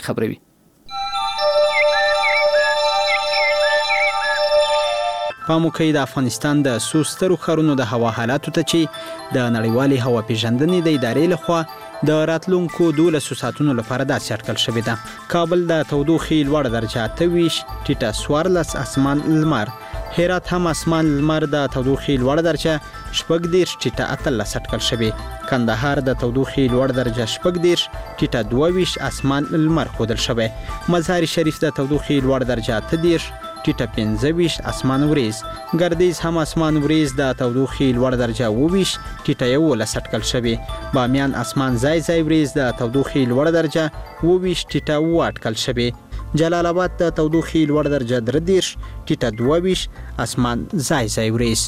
خبروي. پاموکې د افغانستان د سوسترو ښارونو د هوا حالاتو ته چې د نړیوالې هوا پیژندنې د ادارې لخوا د راتلونکو 12 ساعتونو لپاره داسې اټکل شوی ده. کابل د تودوخې لوړه درجه 28 ټیټه 14 اسمان لمر، هرات هم اسمان لمر د تودوخې لوړه درجه 14 ټیټه 18 اټکل شوی. کندهار د تودوخې لوړه درجه 14 ټیټه 22 اسمان لمر ښودل شوی. مزار شریف د تودوخې لوړه درجه 30 ټیټه 25 اسمان وریز، ګردیز هم اسمان وریز د تودوخې لوړه درجه 20 ټیټه 11 اټکل شوی. بامیان اسمان ځای وریز د تودوخې لوړه درجه 20 ټیټه 7 اټکل شوی. جلال آباد د تودوخې لوړه درجه 30 ټیټه 22 اسمان ځای وریز.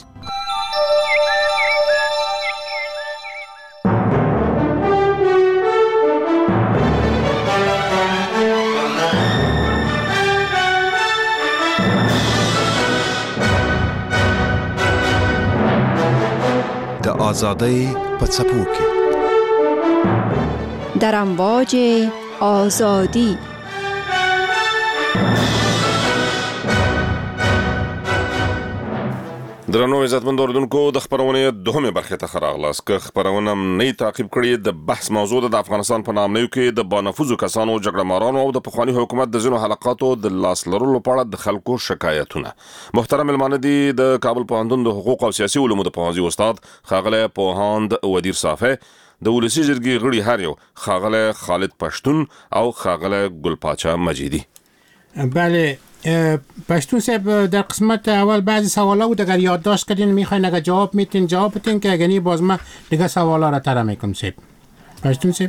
آزادی په څپو کې در امواج آزادی. درنو عزتمند اوریدونکو د خبرونې دوهمه برخه ته راغلاست که خبرونه نه تعقیب کړي د بحث موضوع د افغانستان په نام نه کې د بانفوذو کسانو جګړه مارانو او د پخوانی حکومت د ځینو حلقاتو د لاس لرلو په اړه د خلکو شکایتونه. محترم ملمانه دي د کابل پوهنتون د حقوق او سیاسي علومو د پوهنځي استاد ښاغلی پوهاند ودیر صافی، د ولسی جرګې غړي هر یو ښاغلی خالد پښتون او ښاغلی ګلپاچا مجیدی. بله پشتون صاحب، در قسمت اول بعضی سوالا بود اگر یادداشت کردین میخواین اگر جواب میتین جواب بدین که اگر باز ما دیگه سوالا را طرح میکنم. صاحب پشتون صاحب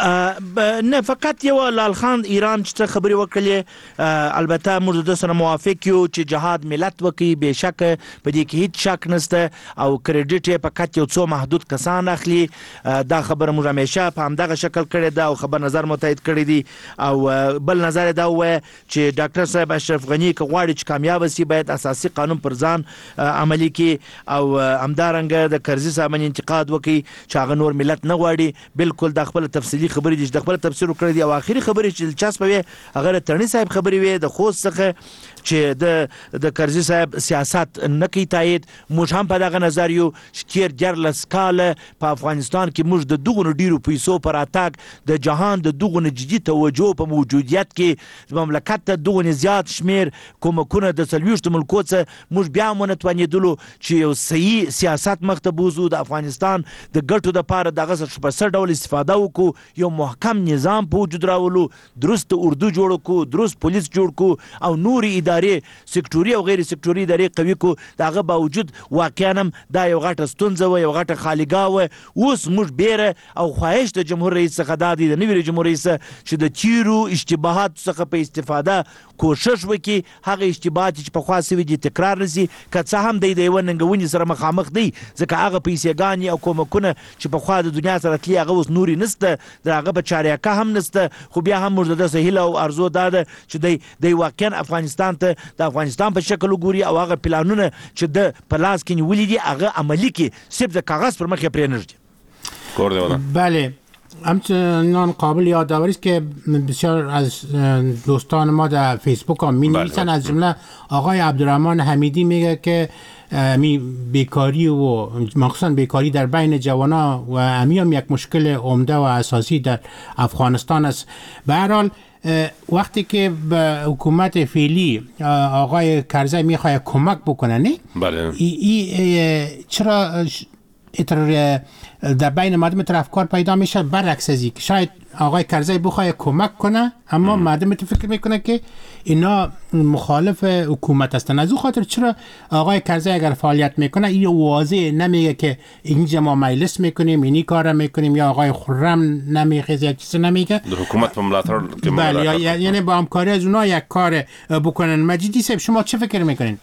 نه فقط یو لال خان ایران چې خبري وکړي، البته موږ د سره موافق یو چې جهاد ملت وکي، به شک په دې کې هیڅ شک نشته او کریډټ یې فقط یو څو محدود کسان اخلي. دا خبره موږ همیشه په همدغه شکل کړی دا او خبر نظر متایید کړی دی. او بل نظر دا و چې ډاکټر صاحب اشرف غنی که غواړي چې کامیاب شي باید اساسي قانون پر ځان عملی کړي او همدارنګه د کرزي صاحب انتقاد وکي چې هغه نور ملت نه غواړي. بالکل د خپل تفصیل خبرې دي چې د خپل تفسیر کړی دی او اخیری خبرې چې دلچسپه وي هغه ترنی صاحب خبرې وي د خوست څخه چې د کرزي صاحب سیاست نه کوي تایید. موږ هم په دغه نظر یو چې کیر جرلس کاله په افغانستان کې موږ د دغو ډیرو پیسو پر اتاک د جهان د دغو جدي توجه په موجودیت کې مملکت ته دغو زیات شمیر کومکونه د 40 ملکو څخه موږ بیا مونتوانیدلو چې یو صحیح سیاست مخته بوزو د افغانستان د ګټو د پاره دغه په سر ډول استفاده وکړو، یو محکم نظام په وجود راولو، درست اردو جوړ کو، درست پولیس جوړ کو او نوري ادارې سکټوري او غیر سکټوري ادارې قوي کو. دغه باوجود واقعا دا یو غټه ستونزه و، یو غټه خالیګا و. اوس موږ بیره او خواهش د جمهور رئیس څخه د نوي جمهور رئیس چې د تیرو اشتباهات څخه په استفاده کوشش وکړي هغه اشتباهات چې په خاصه وي تکرار نشي، که څه هم د یو ننګونی سره مخامخ دی ځکه هغه پیسېګانی او کومکونه چې په خوا د دنیا سره تلی هغه اوس نوري نسته، دغه په چاريکه هم نسته. خو بیا هم موږ د سهیل او ارزو داده چې د واقعا افغانستان ته د افغانستان په شکل وګوري او هغه پلانونه چې د پلاس کې نیولې دي هغه عملی کې صرف د کاغذ پر مخ پرې نه دي. بله همچنان قابل یادآوری است که بسیار از دوستان ما در فیسبوک هم می‌نویسن، از جمله آقای عبدالرحمن حمیدی میگه که بیکاری و مخصوصا بیکاری در بین جوانان و هم یک مشکل عمده و اساسی در افغانستان است. به هر حال وقتی که به حکومت فعلی آقای کرزی میخواد کمک بکنه نه بله چرا در بین مردم افکار پیدا میشه برعکس از این که شاید آقای کرزی بخواد کمک کنه اما مردم فکر میکنه که اینا مخالف حکومت هستن. از اون خاطر چرا آقای کرزی اگر فعالیت میکنه این واضح نمیگه که اینجا ما مجلس میکنیم اینی کار میکنیم یا آقای خرم نمیخواد یک چیز نمیگه حکومت مملاتر که بله یعنی با همکاری از اونها یک کار بکنن. مجیدی صاحب شما چه فکر میکنین؟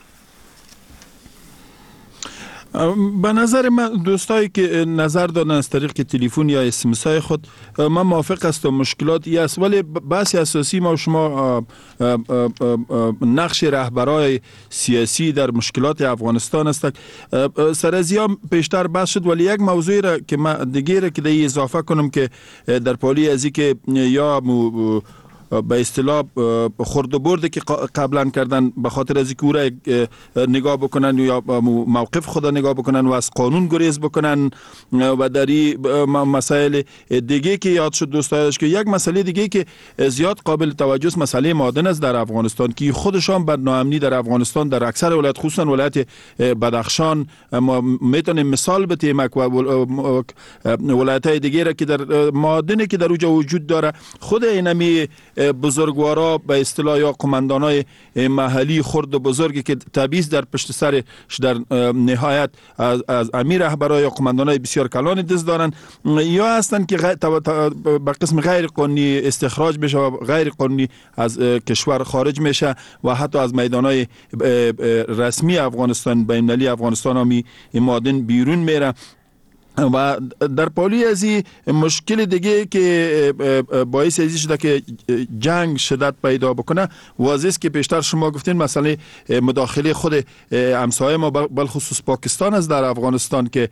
به نظر من دوستایی که نظر دادن از طریق تلفن یا اس ام اس های خود من موافق هستم مشکلاتی است، ولی بحث اساسی ما و شما نقش رهبرای سیاسی در مشکلات افغانستان است. سر از یا پیشتر بحث شد، ولی یک موضوعی را که من دیگه را که اضافه کنم که در پالی ازی که یا به اصطلاح خرد و برد که قبلا کردن به خاطر از اینکه او را نگاه بکنن یا موقف خود نگاه بکنن و از قانون گریز بکنن و در مسائل دیگه که یاد شد دوستایش که یک مسئله دیگه که زیاد قابل توجه است مسئله معادن است در افغانستان که خودشان بر ناامنی در افغانستان در اکثر ولایت خصوصا ولایت بدخشان ما میتونیم مثال بتیم و ولایت‌های دیگه را که در معادنی که در اونجا وجود داره خود اینمی بزرگوارا به اصطلاح یا قماندانای محلی خرد و بزرگی که تبعیض در پشت سرش در نهایت از امیر رهبرای یا قماندانای بسیار کلان دست دارن یا هستن که به قسم غیر قانونی استخراج میشه و غیر قانونی از کشور خارج میشه و حتی از میدانای رسمی افغانستان بین‌المللی افغانستان هم معادن بیرون میره و در پالی از این مشکل دیگه که باعث ازی شده که جنگ شدت پیدا بکنه واضح است که پیشتر شما گفتین مسئله مداخله خود همسایه ما بالخصوص پاکستان است در افغانستان که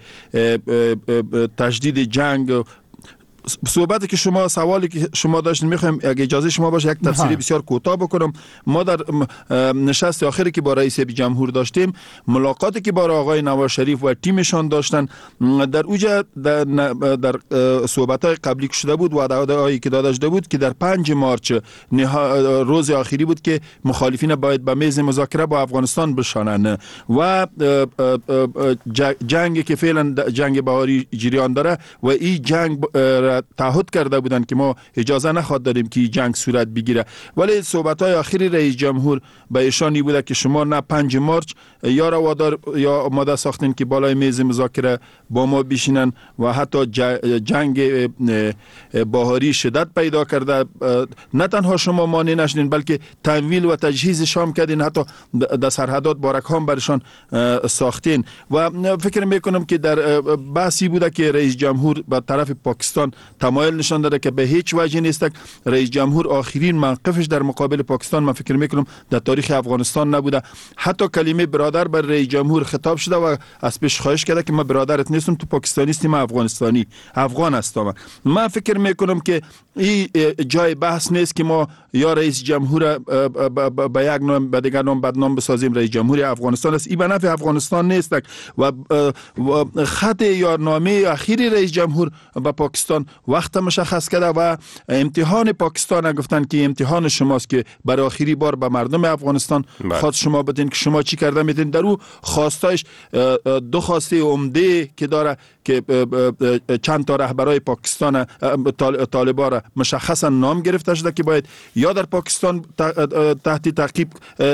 تشدید جنگ صحبتی که شما سوالی که شما داشتین میخوایم اگه اجازه شما باشه یک تفسیری بسیار کوتاه بکنم. ما در نشست آخری که با رئیس جمهور داشتیم ملاقاتی که با آقای نواز شریف و تیمشان داشتن در اوجا در صحبت‌های قبلی که شده بود وعده‌هایی که داده شده بود که در 5 مارچ روز آخری بود که مخالفین باید به میز مذاکره با افغانستان بشانن و جنگی که فعلا جنگ بهاری جریان داره و این جنگ تعهد کرده بودن که ما اجازه نخواد داریم که جنگ صورت بگیره ولی صحبت‌های آخری رئیس جمهور به ایشانی بوده که شما نه 5 مارچ یا روادار یا آماده ساختین که بالای میز مذاکره با ما بشینن و حتی جنگ بهاری شدت پیدا کرده نه تنها شما مانع نشدین بلکه تمویل و تجهیز شام کردین حتی در سرحدات بارک‌ها برشان ساختین و فکر میکنم که در بحثی بوده که رئیس جمهور به طرف پاکستان تمایل نشان داده که به هیچ وجه نیست رئیس جمهور آخرین موقفش در مقابل پاکستان من فکر میکنم در تاریخ افغانستان نبوده حتی کلمه برادر بر رئیس جمهور خطاب شده و از پیش خواهش کرده که من برادرت نیستم تو پاکستانی هستی من افغانستانی افغان هستم. من فکر میکنم که این جای بحث نیست که ما یا رئیس جمهور به یک نام به دیگر نام بدنام بسازیم رئیس جمهور افغانستان است این به نفع افغانستان نیست و خط یا نامه اخیری رئیس جمهور با پاکستان وقت مشخص کرده و امتحان پاکستان گفتن که امتحان شماست که برای آخری بار به مردم افغانستان خواست شما بدین که شما چی کرده میتین در او خواستایش دو خواسته عمده که داره که چند تا رهبرای پاکستان طالبان را مشخصا نام گرفته شده که باید یا در پاکستان تحت تعقیب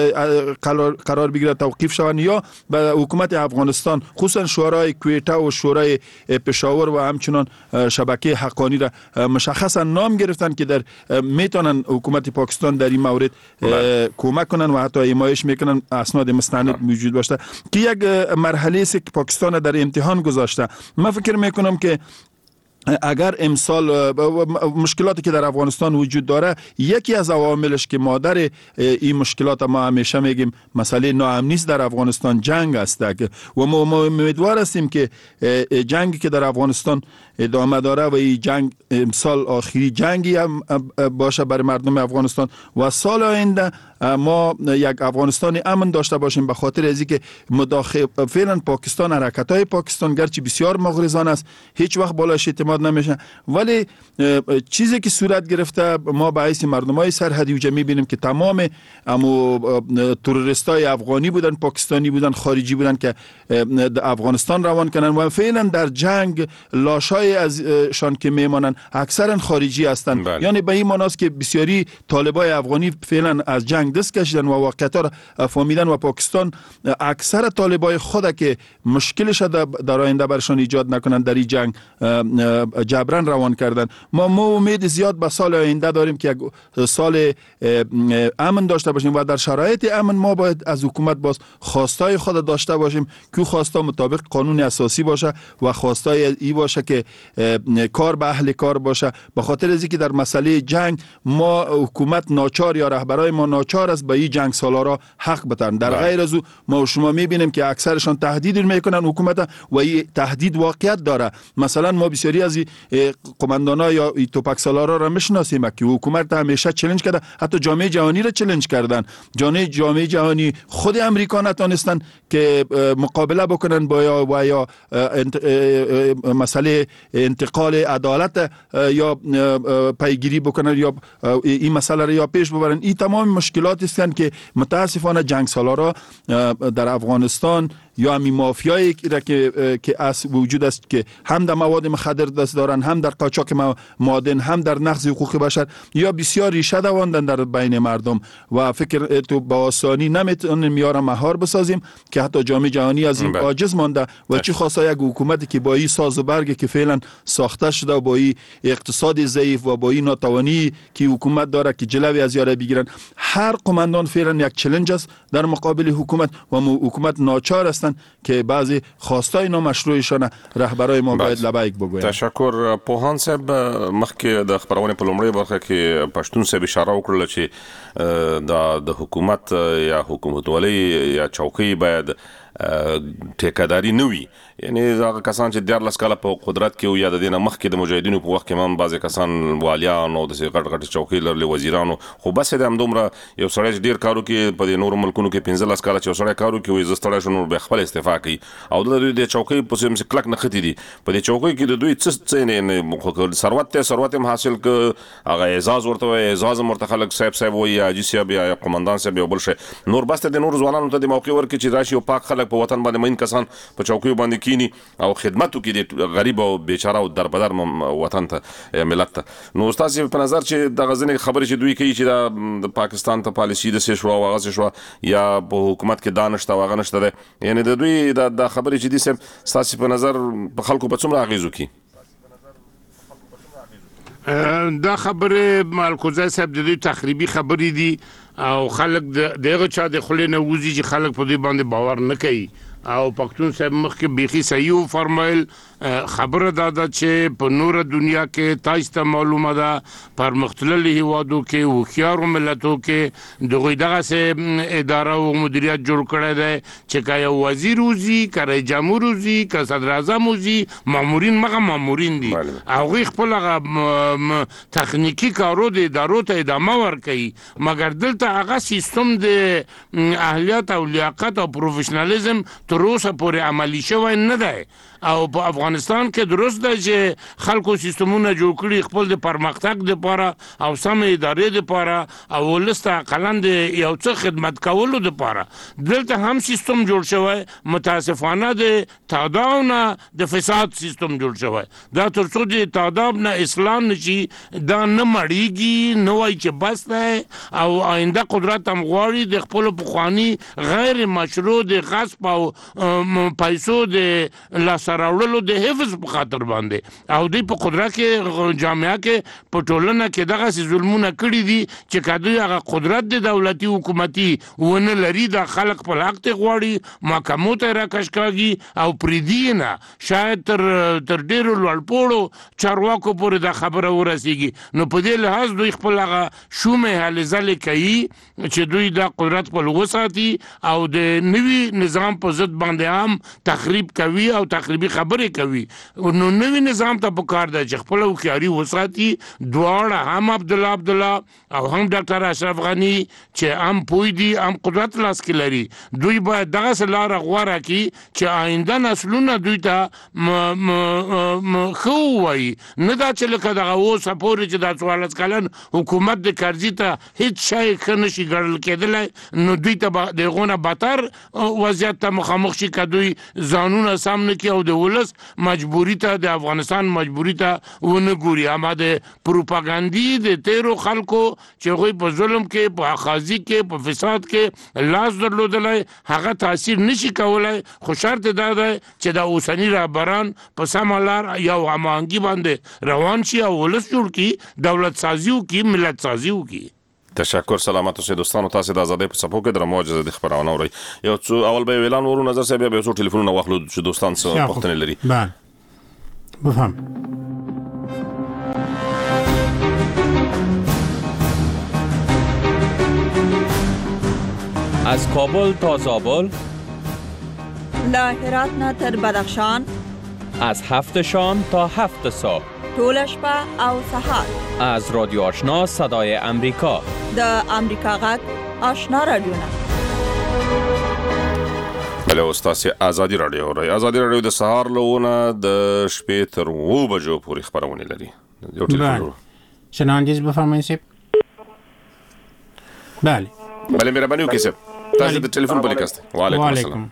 قرار بگیره توقیف شوند یا به حکومت افغانستان خصوصا شورای کویته و شورای پشاور و همچنان شبکه حقانی را مشخصا نام گرفتن که در میتونن حکومت پاکستان در این مورد کمک کنن و حتی حمایت میکنن اسناد مستند موجود باشه که یک مرحله است که پاکستان در امتحان گذاشته. من فکر میکنم که اگر امسال مشکلاتی که در افغانستان وجود داره یکی از عواملش که مادر این مشکلات ما همیشه میگیم مسئله ناامنی در افغانستان جنگ است و ما امیدوار هستیم که جنگی که در افغانستان ادامه داره و این جنگ امسال آخری جنگی هم باشه برای مردم افغانستان و سال آینده ما یک افغانستان امن داشته باشیم به خاطر از اینکه فعلا پاکستان حرکت‌های پاکستان گرچه بسیار مغرضانه است هیچ وقت بالایش اعتماد نمیشه ولی چیزی که صورت گرفته ما به حیث مردمای سرحدی وجه میبینیم که تمام تروریستای افغانی بودن پاکستانی بودن خارجی بودن که افغانستان روان کنن و فعلا در جنگ لاشای ازشان که میمانن اکثرا خارجی هستند یعنی به این معنی است که بسیاری طالبای افغانی فعلا از جنگ دست کشیدن و واقعیت را فهمیدن و پاکستان اکثر طالبای خود که مشکلش در آینده برشان ایجاد نکنن در این جنگ جبران روان کردن. ما امید زیاد به سال آینده داریم که یک سال امن داشته باشیم و در شرایط امن ما باید از حکومت باز خواستای خود داشته باشیم که خواستا مطابق قانون اساسی باشه و خواستای ای باشه که کار به اهل کار باشه. به خاطر از اینکه در مسئله جنگ ما حکومت ناچار یا رهبرای ما ناچار است به این جنگ سالارا حق بدن. در غیر از او ما و شما میبینیم که اکثرشان تهدید میکنن حکومت و این تهدید واقعیت داره. مثلا ما بسیاری از قماندانا یا توپک سالارا را میشناسیم که حکومت همیشه چالش کرده، حتی جامعه جهانی را چالش کردن. جامعه جهانی خود امریکا نتونستن که مقابله بکنن با یا مسئله انتقال عدالت یا پیگیری بکنن یا این مسئله را یا پیش ببرن. این تمام مشکلات هستند که متاسفانه جنگ سالارا در افغانستان یا همین مافیایی که از وجود است که هم در مواد مخدر دست دارن، هم در قاچاق معادن، هم در نقض حقوق بشر یا بسیار ریشه دواندن در بین مردم و فکر تو با آسانی نمیتونیم میاره مهار بسازیم که حتی جامعه جهانی از این عاجز مانده و چی خواسته یک حکومتی که با این ساز و برگ که فعلا ساخته شده و با این اقتصاد ضعیف و با این ناتوانی که حکومت داره که جلوی از یاره بگیرن. هر قماندان فعلا یک چالش است در مقابل حکومت و حکومت ناچار است که بعضی خواستای نامشروعشان رهبرای ما باید لبیک بگوین. تشکر. پوهان صاحب مخکې د خبرونه په لومړی برخه کې پښتون صاحب اشاره وکړه چې د حکومت یا حکومتولۍ یا چوکۍ باید ټیکاداري نه وي، یعنی هغه کسان چې 14 کاله په قدرت کې یا د دینه مخکې د مجاهدینو په وخت کې هم بعضی کسان والیان او د غټ چوکۍ لرلې وزیرانو، خو بس د همدومره یو سړی ډیر کارو کې په نورو ملکونو کې 15 کاله چې سړی کارو کې وي زستړی شنو به خپل استعفا کوي او د دوی د چوکۍ په سم کلک نه ختی دي. په دې چوکۍ کې د دوی څه ثروت هم حاصل ک هغه اعزاز ورته اعزاز مرتخلق صاحب وي یا حاجی صاحب یا قومندان صاحب یو بل شي نور بس د نور ځوانانو ته د موقع ورکړي چې راشي او پاک خلک په وطن باندې مين کسان په چوکۍ باندې کینی او خدمت کوي د غریب او بیچاره او دربدر وطن ته ملت ته. نو استاد په نظر چې د غزنې خبرې چې دوی کوي چې د پاکستان ته پالیسی د سې شو او هغه شو یا په حکومت کې دانش تا واغ نشته ده، یعنی د دوی د خبرې چې دي سم ستاسو په نظر په خلکو په څومره اغیزو کوي؟ دا خبره مالکوزه صاحب د دوی تخریبي خبرې دي او خلک دغه چا د خلینو وزي چې خلک په دې باندې باور نه کوي او پښتون صاحب مخکې بيخي صحیح فرمایل. خبره دا ده چې په نور دنیا کې تاسو ته معلومه ده پر مختلفو هیوادو کې وخیارو ملتو کې دغه سه اداره او مدیریت جوړ کړی دی چې کای وزیر وزي کای جمهور وزي کای صدر اعظم وزي مامورین دي او خپل تخنیکی کارو د ادارو ته ادامه ورکوي، مګر دلته هغه سیستم د اهلیت او لیاقت او پروفیشنالیزم تر اوسه پورې عملی شوی نه دی او په افغانستان کې درست ده چې خلکو سیستمونه جوړ کړي خپل د پرمختګ لپاره او سم ادارې لپاره او ولسته قلند یو څه خدمت کولو لپاره. دلته هم سیستم جوړ شوی، متاسفانه د تعداد نه د فساد سیستم جوړ شوی. دا ترڅو د تعداد نه اصلاح نشي دا نه مړیږي، نه وای چې بس ده او آینده قدرت هم غواړي د خپل پخوانی غیر مشروع د غصب او پیسو د لاس راوړلو د حفظ په خاطر باندې او د په قدرت کې جامعه کې په ټولنه کې دغه ظلمونه کړی دي چې کدی هغه قدرت د دولتي حکومتي ونه لري د خلق په حق ته غواړي محکمو ته راکشکاږي او پریدینه شاید تر ډیرو لوړپوړو چارواکو پورې د خبره ورسیږي. نو په دې لحاظ دوی خپل هغه شومه حل ځل کوي چې دوی د قدرت په لغو ساتي او د نوي نظام په ضد باندې هم تخریب کوي او تخریبي خبرې کوي. نو نوی نظام ته پکار دی چې خپل وکړي وساتي دواړه هم عبدالله او هم ډاکټر اشرف غنی چې هم پوی دي هم قدرت لاس کې لري. دوی باید دغه سلاره غواره کی چې آینده نسلونه دوی ته خو وای نه دا چې لکه دغه اوس پورې چې د 14 کلن حکومت د کرزي ته هیڅ شی خنشي ګړل کېدل نو دوی ته دغه بدتر وضعیت ته مخامخ شي کدوې ځانونه سامنے کې او د ولس مجبوری ته د افغانستان مجبوری ته ونه ګوري. اما د پروپاګاندا د تیرو خلکو چې غوي په ظلم کې په اخاذي کې په فساد کې لاس درلودلای هغه تاثیر نشي کولای. خو شرط دا ده چې د اوسنی رهبران په سمالار یو امانګي باندې روان شي او ولس جوړ کی دولت سازیو کی ملت سازیو کی. تشکر. سلامت اوسئ دوستانو، تاسو د آزادۍ په څپو کې د موجزه د خبرونه اورئ. یو څو اول به اعلان ورو نظر صاحب به څو ټلیفونونه واخلو چې دوستان څه پوښتنه لري. بفهم. از کابل تا زابل، له هرات نه تر بدخشان، از 7 شام تا 7 صبح، ټول شپه او سهار. از رادیو آشنا صدای امریکا، د امریکا غږ آشنا رادیو نه. بله استاد آزادی رادیو د سهار لونه د شپې تر 2 بجو پورې خبرونه لري. یو ټلیفون شناندیز بفرمایئ سیب. بله مهرباني وکړئ سیب. تاسو د ټلیفون په لیکاست. وعلیکم السلام.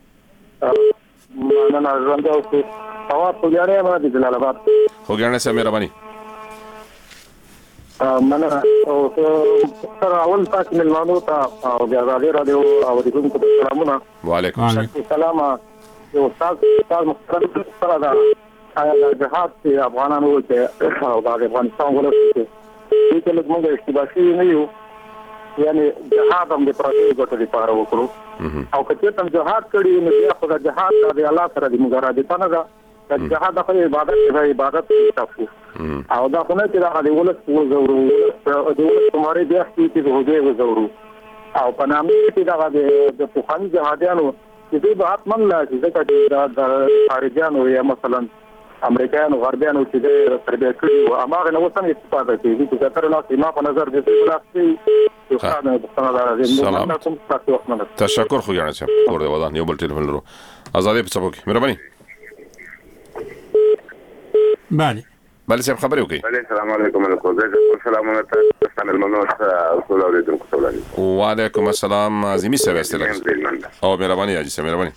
مننه ژوند اوسئ. هوا خوګیاڼی ما د جلال آباد. خوګیاڼی سره مهرباني. مننه او تر اول تاسو ملمانو ته او د آزادي رادیو او د کوم سلامونه. وعلیکم السلام. یو تاسو محترم سره دا جهاد چې افغانانو چې او د افغانستان ولایت کې چې موږ اشتباهي نه یو، یعنی جهاد هم د پردیو ګټو لپاره وکړو او که ته جهاد کړی نو بیا خو د جهاد د الله سره د مګرادته نه ده. د جهاد د عبادت تاسو او دا خو نه چې د ولس وزورو د ولس کوماري بیا چې د هوګي وزورو او په نامه کې د پوخاني جهادیانو چې دوی به حتما لازم چې د خارجيانو یا مثلا امریکایانو غربیانو چې د تربیه کړي او هغه نو څنګه استفاده کوي چې تر لا سیمه په نظر دې سلام. تشکر خوګیاڼی صاحب. کور دې ودان. یو بل ټلیفون لرو. آزادی په څپو کې مهرباني. بله صاحب خبرې وکړئ. السلام علیکم علیکم سلام علیکم المنوس اصول اوریدونکو ته وعلیکم السلام. عظیمی صاحب استلام او مهرباني حاجی صاحب مهرباني.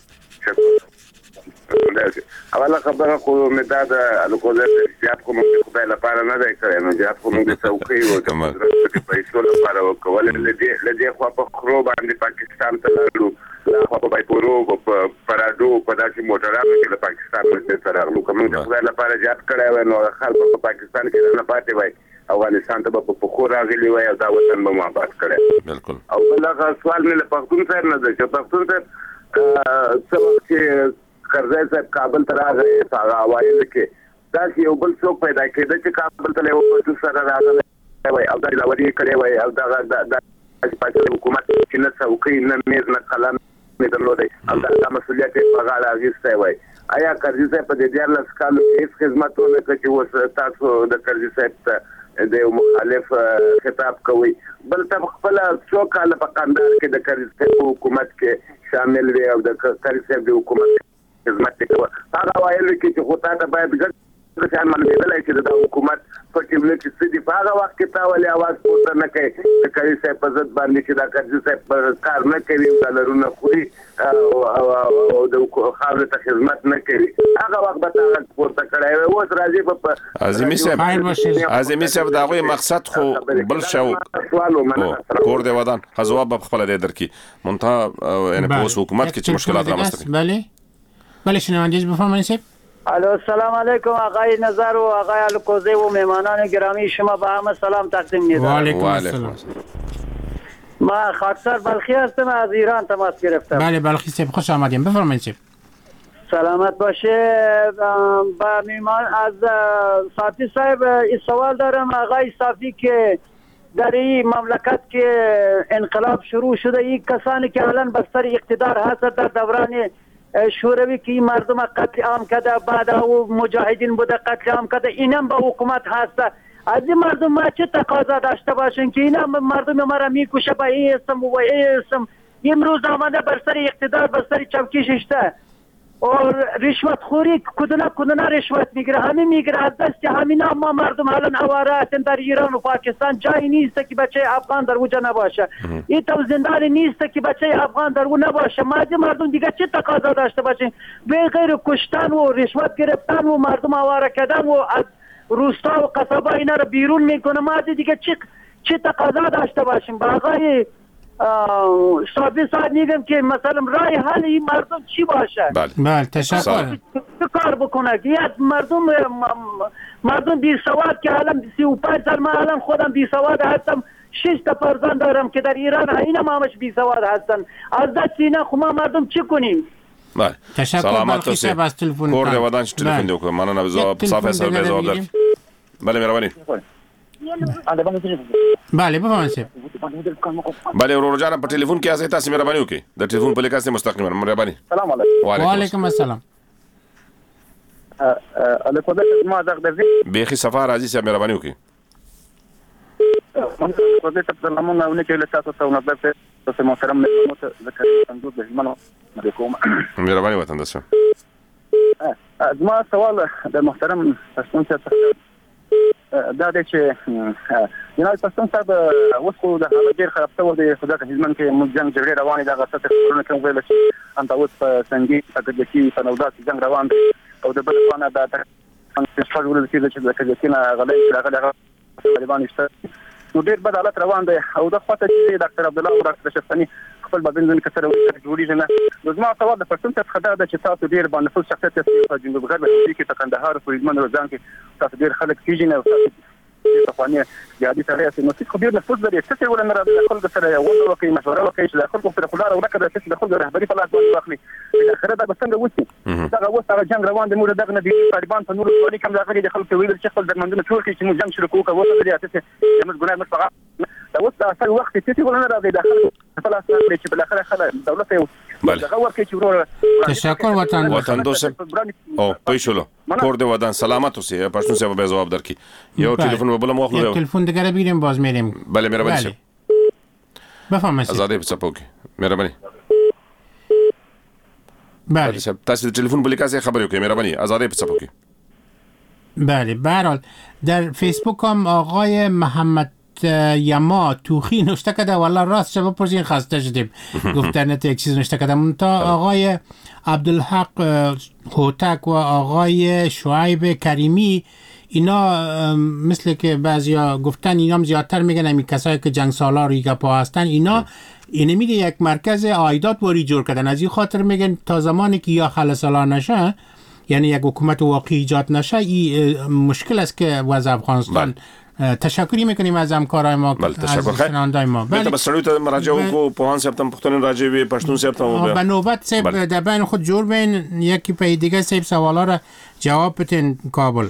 اوله خبره خو مې دا د الکوزه زیات کوم خدای لپاره نه دی کړی، نو زیات کوم د څوکۍ او د پیسو لپاره وکول لدې خو په خرو باندې پاکستان ته لاړو، خو په بایپورو په پرادو په داسې موټرانو کې د پاکستان ملت سره راغلو. کوم د خدای لپاره زیات کړی وای نو خلک په پاکستان کې نه پاتې وای، افغانستان ته په خو راغلی وای او دا وطن به آباد کړي. بالکل. او بلغه سوال مې له پښتون صاحب نه ده چې پښتون صاحب څه چې کرزی صاحب کابل ته راغی هغه وایي چې دا یو بل څوک پیدا کېده چې کابل ته یو سره راغلی وای او دا لوري کړی وای او دا پاکستان حکومت چې نه څوکۍ نه میز نه قلم نه درلودي او دا مسؤلیت په غاړه اخیستی وای. آیا کرزی صاحب په دې 14 کالو کې هیڅ خدمتونه کوي چې اوس تاسو د کرزی صاحب ته د مخالف خطاب کوي؟ بل ته خپل څو کال په قندهار کې د کرزی صاحب حکومت کې شامل وي او د کرزی صاحب د حکومت خدمت کوي. هغه وایي چې خو تا ته باید ګټه ځان منلای چې د حکومت په ټیمله کې څه دی. په هغه وخت کې تا ولې आवाज پورته نه کوي د کرزي صاحب په ضد باندې چې دا کرزي صاحب کار نه کوي، ډالرونه خوري او د خاورې ته خدمت نه کوي؟ هغه وخت به تا پورته کړی. اوس راځي په عظیمی صاحب دا غوي مقصد خو بل شو کور دی ودان ځواب په خپل د درکې منتها یعنی په حکومت کې چې مشکلات رامنځته. بله شنوندگیز بفرمایید سیب. الو السلام علیکم آقای نظر و آقای الکوزی و مهمانان گرامی شما به همه سلام تقدیم می‌کنم. و علیکم السلام. ما خاکسار بلخی هستم، از ایران تماس گرفتم. بله بلخی سیب خوش آمدیم. بفرمایید سیب. سلامت باشه. با مهمان از صافی صاحب این سوال دارم. آقای صافی که در این مملکت که انقلاب شروع شده، این کسانی که الان بستر اقتدار هست در دوران شوروی که این مردم قتل عام کرده، بعد او مجاهدین بوده قتل عام کرده، اینم به حکومت هست. از این مردم ما چه تقاضا داشته باشیم که اینم مردم ما را میکشه به این اسم و این اسم؟ امروز آمده بر سر اقتدار بر سر چوکی ششته اور رشوت خوری کدنا رشوت میگیره، همین میگیره از دست همین. ما مردم الان آواره هستیم در ایران و پاکستان، جایی نیست که بچه افغان در اونجا نباشه. این تو زندان نیست که بچه افغان در اون نباشه. ما از مردم دیگه چه تقاضا داشته باشیم؟ به غیر کشتن و رشوت گرفتن و مردم آواره کردن و از روستا و قصبا اینا رو بیرون میکنه. ما دیگه چه تقاضا داشته باشیم؟ با آقای صافی صاحب میگم که مثلا رای حل این مردم چی باشه؟ بله تشکر. چه کار بکنه که مردم بی سواد که الان 35 سال، من الان خودم بی سواد هستم، 6 تا فرزند دارم که در ایران اینم همش بی سواد هستن. از دست اینا خب ما مردم چی کنیم؟ بله تشکر بلخی صاحب از تلفن کور دی ودان چې تلفن دی وکړه مننه صاحب صاحب جواب در بله مهرباني بله بفرمایئ بله ورور جان په ټلیفون کې اسه تاسو مهرباني وکړئ د ټلیفون په لیکاسته مستقیما مهرباني السلام علیکم وعلیکم السلام علیکم ما دغه بیخي سفر راځي چې مهرباني وکړئ من قضيت الضمان ونجي لساسة ونظرت بس محترم مت ذكر صندوق بالمنو عليكم مهرباني وطن دسه ما سوال د محترم پښتون څخه دا د چې جناب پښتون صاحب وڅو د حالت ډیر خراب شو د خدای په خدمت کې موږ جنگ جګړه روانه ده غوښته کورونه کوم ویل چې انت اوس په سنگي پکې کې په نوډات جنگ روان دي او د بل خانه دا څنګه څنګه ورته چې د کله غلې راغله طالبان شته نو ډیر بد حالت روان دی او د خاطر چې ډاکټر عبد الله او ډاکټر شفتنی خپل بدن کثر جوړیږي نه لازم سوال د پښتون څخه خدای د چې تاسو ډیر باندې فل شخصیت په جنوب غرب کې په کندهار په ایدمن روزان کې تاسو ډیر خلک پیژنې او تاسو په فاني یادی سره چې نو څه خبر نه فوز لري څه ول نه راځي خلک سره یو وکړي مشوره وکړي چې خلکو پر خلار او لکه د څه خلکو رهبری په لاس باندې واخلي اخر دا څنګه وځي دا اوس هغه جنگ روان دی موږ دغه نه دی طالبان په نور ټولي کوم ځای د خلکو ویل چې خپل درمندونه ټول کې چې موږ جنگ شروع کوو کوو د اساس موږ ګناه مش فقط دا اوس اصل وخت چې ول نه راځي داخل خلاص چې بل اخر خلک دولت یو دغه ورکه چې ورور تشکر وطن دوست او پېښلو کور دی ودان سلامت اوسې پښتون صاحب به جواب درکې یو ټلیفون وبله مو خپل ټلیفون دغه بیرم باز میرم بله مهرباني شه بفهمئ آزادې په چپوکي مهرباني بله تاسو د ټلیفون په لیکاسه خبرې وکړئ مهرباني آزادې په چپوکي بله به هر حال در فیسبوک هم آقای محمد یما توخی نوشته کرده والله راست شب بپرسین خسته شدیم گفتن یک چیز نوشته کرده تا آقای عبدالحق هوتک و آقای شعیب کریمی اینا مثل که بعضیا گفتن اینا زیادتر میگن همین کسایی که جنگ سالار ریگا پا هستن اینا میره یک مرکز عایدات واری جور کردن از این خاطر میگن تا زمانی که یا خلصالا نشه یعنی یک حکومت واقعی ایجاد نشه این مشکل است که وضع افغانستان تشکری میکنیم از همکارای ما بله تشکر خیر ما بله تا سړیو ته مراجعه وکړو پوهان صاحب ته پښتون راجع وي پښتون صاحب ته به نوبت صاحب در بین خود جور بین یکی پای دیگه صاحب سوالا را جواب بدین کابل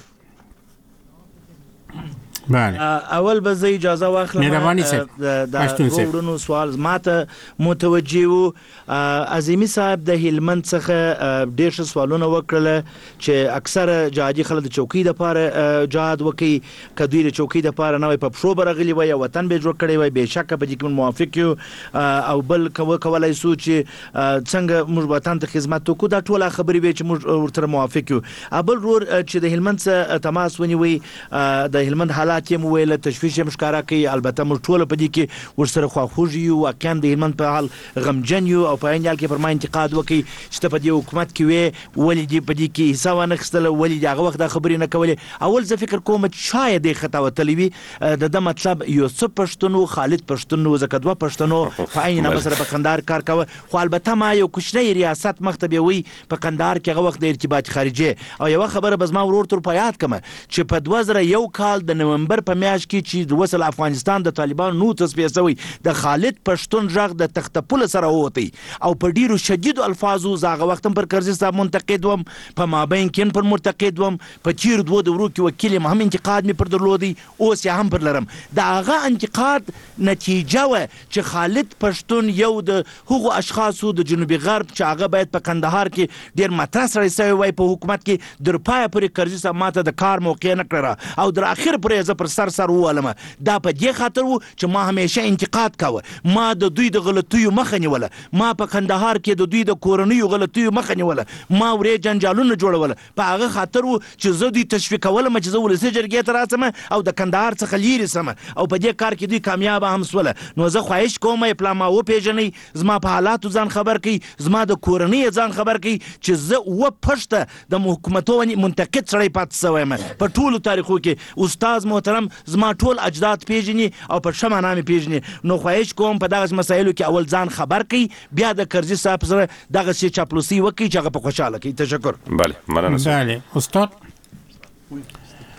بله اول به زه اجازه واخلم مهرباني صاحب پښتون صاحب سوال ماته متوجه وو عظیمی صاحب د هلمند څخه ډېر سوالونه وکړل چې اکثر جهادي خلک د چوکۍ د لپاره جهاد وکي کدوې د چوکۍ د لپاره نه په پښو برغلي وي او وطن به جوړ کړي وي بهشکه په دې کې موافق یو او بل کولای سو چې څنګه موږ وطن ته خدمت وکړو دا ټول خبرې به چې موږ ورته موافق یو ابل رور چې د هلمند څخه تماس ونیوي د هلمند حالات یې ویل تشویش هم ښکارا کوي البته موږ ټول په دې کې ورسره خواخوږي یو واقعا د هلمند په حال غمجن یو او په عین حال کې پر ما انتقاد وکي چې په دې حکومت کې وي ولې دې په دې کې حساب نه خستل ولې دغه وخت د خبرې نه کولې اول زه فکر کوم چې شاید خطا وتلی وي د مطلب یوسف پښتنو خالد پښتنو زکدوا پښتنو په عین حال سره په قندار کار کوي خو البته ما یو کوچنی ریاست مکتب وي په قندار کې هغه وخت د ارتباط خارجي او یو خبره بس ما ورور تر پیات کمه چې په 2001 کال د نومبر په میاشت کې چې د وصل افغانستان د طالبان نو تصفیه شوی د خالد پښتون ژغ د تختپل سره وتی او په ډیرو شدید الفاظو زاغه وخت پر کرزي صاحب منتقد وم په مابین کې پر مرتقد وم په چیر دوه د ورو کې وکیل هم انتقاد می پر درلودي اوس یې هم پر لرم دا هغه انتقاد نتیجه و چې خالد پښتون یو د هغو اشخاصو د جنوبي غرب چې هغه باید په کندهار کې ډیر مترس رئیسوي وای په حکومت کې در پای پر کرزي صاحب ماته د کار موقع نه کړه او در اخر پر ز پر سر وولم دا په دې خاطر وو چې ما همیشه انتقاد کاوه ما د دوی د غلطیو مخه نیوله ما په کندهار کې د دوی د کورنیو غلطیو مخه نیوله ما ورې جنجالونه جوړول په هغه خاطر وو چې زه دوی تشویقولم چې زه ولسي جرګې ته راسم او د کندهار څخه لیرې سم او په دې کار کې دوی کامیاب هم سوله نو زه خواهش کوم پلا ما و پیژنې زما په حالاتو ځان خبر کړي زما د کورنۍ ځان خبر کړي چې زه و پښته د حکومتونو منتقد سړی پات سوم په ټولو تاریخو کې استاد محترم زما ټول اجداد پیژني او په شمه نامې پیژني نو خواهش کوم په دغه مسایلو کې اول ځان خبر کړي بیا د کرزي صاحب سره دغه شی چاپلوسي وکړي چې هغه په خوشاله کړي تشکر بله مننه بله استاد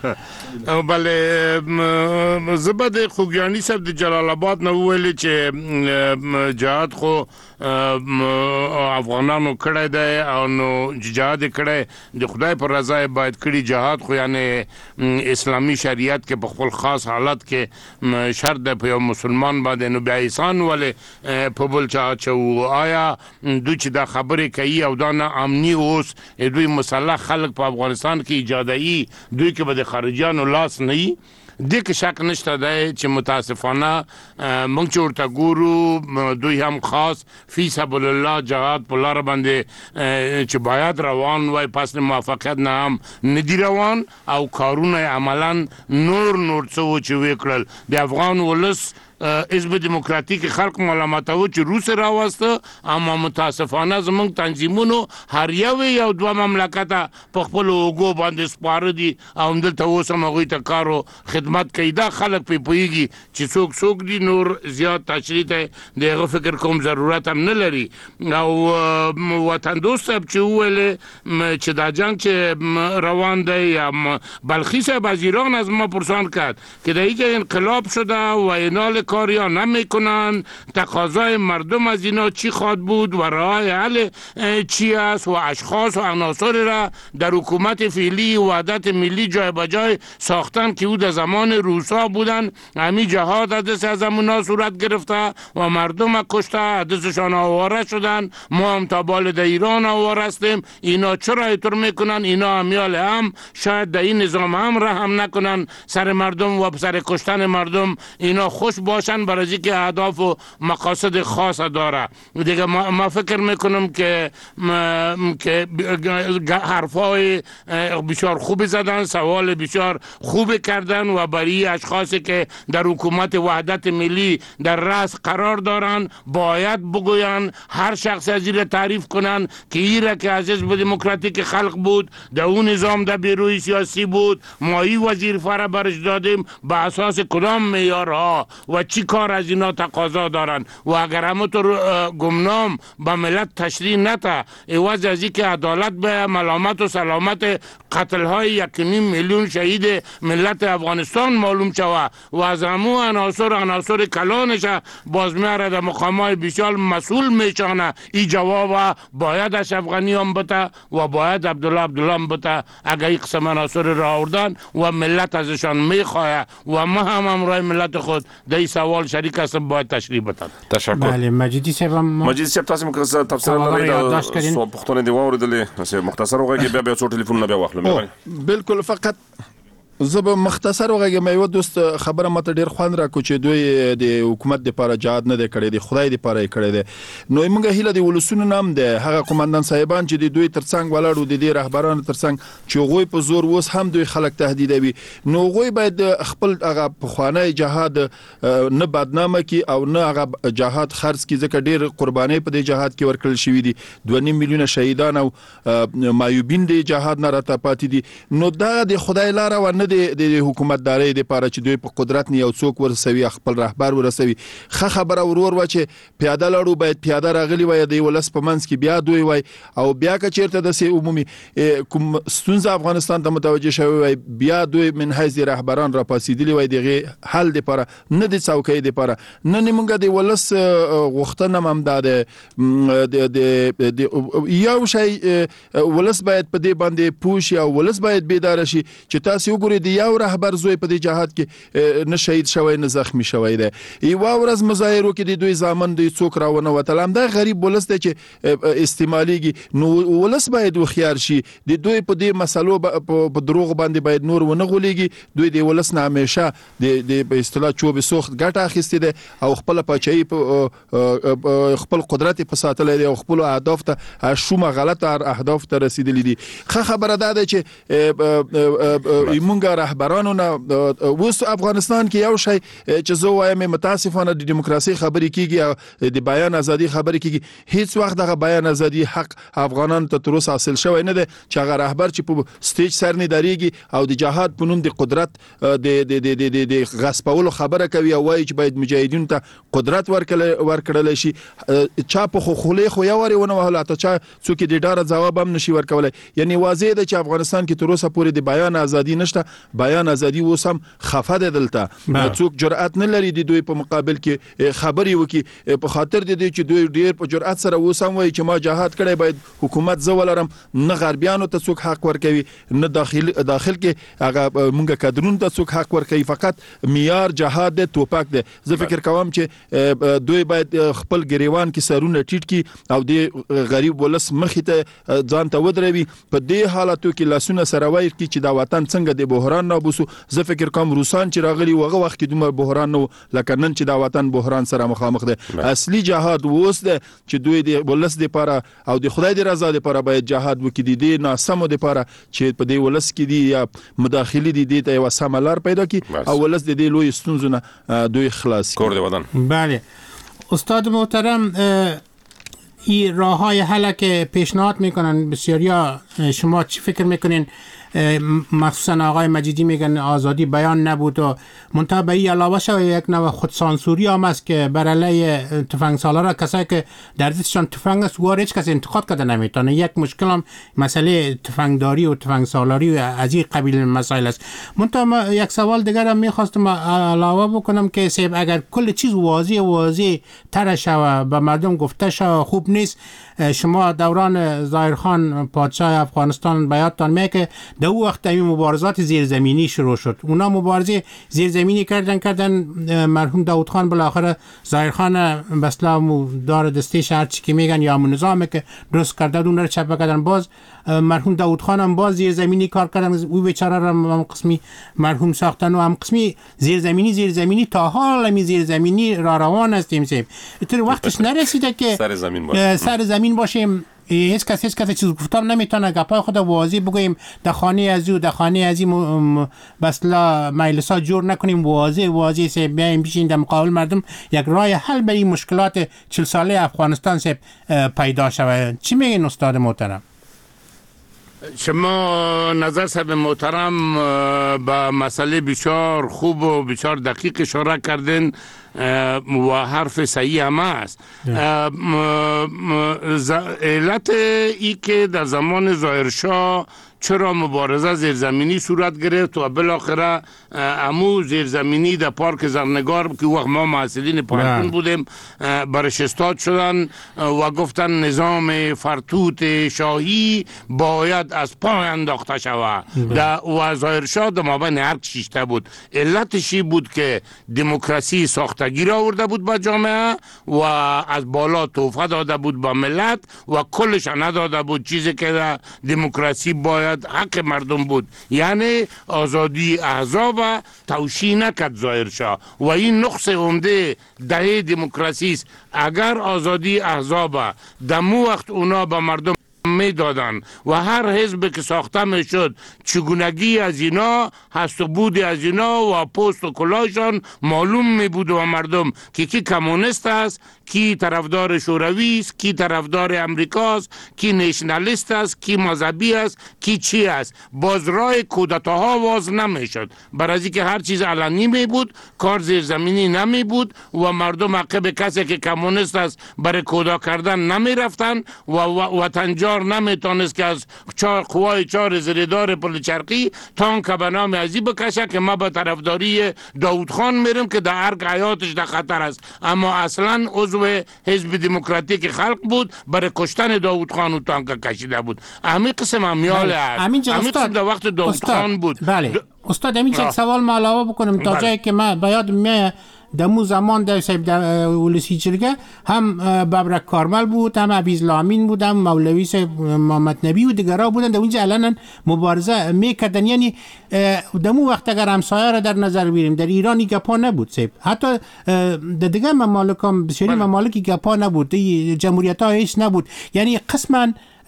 بل زبد خوګیانی صاحب د جلال آباد نو ویل چې جهاد خو افغانانو کړه دی او نو جهاد کړه د خدای پر رضا باید کړي جهاد خو یعنی اسلامی شریعت کې په خپل خاص حالت کې شرط ده په مسلمان باندې نو بیا احسان ولې په بل چا چو آیا دوی چې دا خبرې کوي او دا نه امني اوس دوی مسلح خلک په افغانستان کې ایجادایي دوی کې به د خارجيانو لاس نه وي د کې شک نشته دی چې متاسفانه موږ چې ورته ګورو دوی هم خاص فی سبیل الله جهاد په لار باندې چې باید روان وای پس موافقت نه هم ندی روان او کارونه عملاً نور څه چې وکړل د افغان ولس حزب دیموکراتیک خلق ملامتاو چې روس راوسته اما متاسفانه زمونږ تنظیمونو هر یو دوه مملکت په خپل اوګو باندې سپاره دي او دلته اوس هم هغوی ته کارو خدمت کوي دا خلک پې پوهېږي چې څوک دي نور زیات تشریح ته د هغه فکر کوم ضرورت هم نه لري او وطن دوست صاحب چې وویلې چې دا جنگ چې روان دی یا بلخی صاحب از ایران از ما پرسان کرد که در اینجا انقلاب شده و اینال کاریا نمیکنن تقاضای مردم از اینا چی خواهد بود و راه حل چی است و اشخاص و عناصر را در حکومت فعلی وحدت ملی جای به جای ساختن که او در زمان روسا بودن همین جهاد از همونا صورت گرفته و مردم کشته عدسشان آواره شدن ما هم تا بال در ایران آواره هستیم اینا چرا اینطور میکنن اینا امیال هم شاید در این نظام هم رحم نکنن سر مردم و سر کشتن مردم اینا خوش باشن برای که اهداف و مقاصد خاص داره دیگه ما فکر میکنم که حرفای بسیار خوب زدن سوال بسیار خوب کردن و برای اشخاصی که در حکومت وحدت ملی در رأس قرار دارن باید بگوین هر شخص از این تعریف کنن که ایره که از حزب دموکراتیک خلق بود در اون نظام در بیروی سیاسی بود ما این وظیفه را برش دادیم به اساس کدام معیارها و چی کار از اینا تقاضا دارن و اگر همونطور گمنام به ملت تشریح نته عوض از اینکه عدالت به ملامت و سلامت قتل های 1.5 میلیون شهید ملت افغانستان معلوم شوه و از همو عناصر کلانش باز میاره در مقامات بسیار مسئول میشانه این جواب باید اشرف غنی هم بته و باید عبدالله هم بته اگر این قسم عناصر را آوردن و ملت ازشان میخواه و ما هم امرای ملت خود در سوال شریک هستم باید تشریح بدن. تشکر. بله مجیدی صاحب تاسو موږ تفصیل لري سو پښتون دی واوریدلې مختصر وګورئ بیا څو ټلیفون بیا واخلو بالکل فقط زه مختصر وګورم یو دوست خبره ماته ډیر خوان را کو چې دوی د حکومت لپاره جهاد نه کړي د خدای لپاره کړي دي نو موږ هیله د ولسونو نام ده هغه قومندان صاحبان چې د دوی ترڅنګ ولاړو د دې رهبرانو ترڅنګ چې غوي په زور وس هم دوی خلک تهدیدوي نو غوي باید خپل هغه پخوانی جهاد نه بدنامه کی او نه هغه جهاد خرڅ کی ځکه ډیر قرباني په دې جهاد کې ورکړل شوې دي 2.5 میلیونه شهیدان او مایوبین د جهاد نه راته پاتې دي نو دا د خدای لاره و نه د حکومتداري لپاره چې دوی په قدرت نه یو څوک ورسوي خپل رهبر ورسوي خبره ورور و چې پیاده لړو باید پیاده راغلی وای د ولس په منځ کې بیا دوی وای او بیا که چیرته د سي عمومي کوم ستونزه افغانستان ته متوجه شوی وای بیا دوی من حیث رهبران را پاسیدلی وای دغه حل لپاره نه د څوکۍ لپاره نه موږ د ولس غوښتنه هم داده د یو شی ولس باید په دې باندې پوښي او ولس باید بیدار شي چې تاسو وګورئ د یو رهبر زوی په دې جهاد کې نه شهید شوی نه زخمی شوی دی یو ورځ مظاهرو کې د دوی ځامن د څوک راونه وتل هم دا غریب ولس دی چې استعماليږي نو ولس باید وخيار شي د دوی په دې مسلو په دروغ باندې باید نور ونه غولېږي دوی د ولس نه همیشه د په اصطلاح چوب سوخت ګټه اخیستې ده او خپل پچای خپل قدرت په ساتل دي او خپل اهداف ته شومه غلطه اهداف ته رسیدلې دي خبره ده چې موږ رهبرانو نه اوس افغانستان کې یو شی چې زه وایم متاسفانه د دیموکراسي خبرې کیږي د بیان ازادي خبرې کیږي هیڅ وخت دغه بیان ازادي حق افغانانو ته تر اوسه حاصل شوی نه دی چې هغه رهبر چې په سټیج سر نه دریږي او د جهاد په نوم د قدرت د غصبولو خبره کوي او وايي چې باید مجاهدینو ته قدرت ورکړل شي چا په خولې خو یو ورونه وهله ته چا څوک د ډاره جواب هم نشي ورکولای یعنی واضح ده چې افغانستان کې تر اوسه پورې د بیان ازادي نشته بیان ازادي وسم خفه ده دلته څوک جرأت نه لري د دوی په مقابل کې خبري وکي په خاطر د دې چې دوی ډیر په جرأت سره وسم وایي چې ما جهاد کړی باید حکومت زولرم نه غربیانو ته څوک حق ورکوي نه داخل کې هغه مونږه کادرونو ته څوک حق ورکوي فقط معیار جهاد د توپک ده زه فکر کوم چې دوی باید خپل ګریوان کې سرونه ټیټ کی او د غریب ولس مخې ته ځان ته ودروي په دې حالاتو کې لاسونه سره وایي چې دا وطن څنګه د بحران نه بوسو زه فکر کوم روسان چې راغلي وغه وخت کې دومره بحران نه لکه نن چې دا وطن بحران سره مخامخ ده اصلي جهاد ووس ده چې دوی د ولس لپاره او د خدای د رضا لپاره باید جهاد وکړي دي ناسمو لپاره چې په دې ولس کې دي یا مداخلي دي ته یو سملار پیدا کی او ولس د دې لوی ستونزونه دوی خلاص کور دی وطن. بله استاد محترم این راه‌های حل که پیشنهاد میکنن بسیاریا شما چی فکر میکنین مخصوصا آقای مجیدی میگن آزادی بیان نبود و منتها به این علاوه شده یک نوع خودسانسوری هم است که بر علیه تفنگ سالارا کسایی که در دستشان تفنگ است وارد هیچ کس انتقاد کرده نمیتونه یک مشکل هم مسئله تفنگداری و تفنگ سالاری و از این قبیل مسائل است. منتها یک سوال دیگر هم میخواستم علاوه بکنم که سیب اگر کل چیز واضح تر شوه به مردم گفته شوه خوب نیست. شما دوران ظاهرخان پادشاه افغانستان بیاتان میگه که در اون وقت این مبارزات زیرزمینی شروع شد. اونا مبارزه زیرزمینی کردن مرحوم داود خان بالاخره ظاهرخان بسلا دار دستش هرچی که میگن یا نظامی که درست کرده اون رو چپه کردن باز مرحوم داود خان هم باز زیرزمینی کار کردن او بیچاره را هم قسمی مرحوم ساختن و هم قسمی زیرزمینی تا حال می زیرزمینی را روان هستیم سیم تو وقتش نرسیده که سر زمین باشیم هیچ کس چیز گفتم نمیتونه گپای خود واضح بگوییم در خانه از بسلا مجلسا جور نکنیم واضح سه بیایم بشین در مقابل مردم یک راه حل به این مشکلات 40 ساله افغانستان سه پیدا شود. چی میگین استاد محترم؟ شما نظر صاحب محترم با مسئله بسیار خوب و بسیار دقیق اشاره کردن و حرف صحیح هم است. علت ای که در زمان ظاهرشاه چرا مبارزه زیرزمینی صورت گرفت و بالاخره امو زیرزمینی در پارک زرنگار که وقت ما محصلین پانتون بودیم برش استاد شدن و گفتن نظام فرتوت شاهی باید از پای انداخته شود و ظاهرشاه در مابین هر کشیشته بود. علتشی بود که دموکراسی ساختگی را آورده بود با جامعه و از بالا تحفه داده بود با ملت و کلش نداده بود چیزی که دموکراسی باید حق مردم بود، یعنی آزادی احزاب توشیح نکرد ظاهرشاه و این نقص عمده دهه دموکراسی است. اگر آزادی احزاب دمو وقت اونا به مردم می دادن و هر حزب که ساخته می شد چگونگی از اینا هست و بود از اینا و پست و کلاهشان معلوم می بود و مردم که کی کمونیست است، کی طرفدار شوروی است، کی طرفدار امریکاست، کی نیشنالیست است، کی مذهبی است، کی چی است. باز راه کودتاها واز نمی شد برای که هر چیز علنی می بود، کار زیرزمینی نمی بود و مردم عقب کسی که کمونیست است برای کودا کردن نمی رفتن و وطنجار نمیتونست که از قوای 4 زیردار پل چرخی تانک به نام ازی بکشه که ما به طرفداری داود خان میرم که در ارگ حیاتش در خطر است، اما اصلا عضو حزب دموکراتیک خلق بود برای کشتن داود خان و تانک کشیده بود. همین قسم همیال است. همین قسم در وقت داود خان بود. بله استاد همین یک سوال ما علاوه بکنم تا جایی که ما باید میه دمو زمان در صاحب ولسی جرگه هم ببرک کارمل بود، هم عبیز لامین بود، هم مولوی صاحب محمد نبی و دیگرها بودن در اونجا الان مبارزه میکردن. یعنی دمو وقت اگر همسایه را در نظر بگیریم در ایرانی گپا نبود صاحب، حتی در دیگه ممالک هم بسیاری ممالکی گپا نبود، جمهوریت ها هیچ نبود. یعنی قسما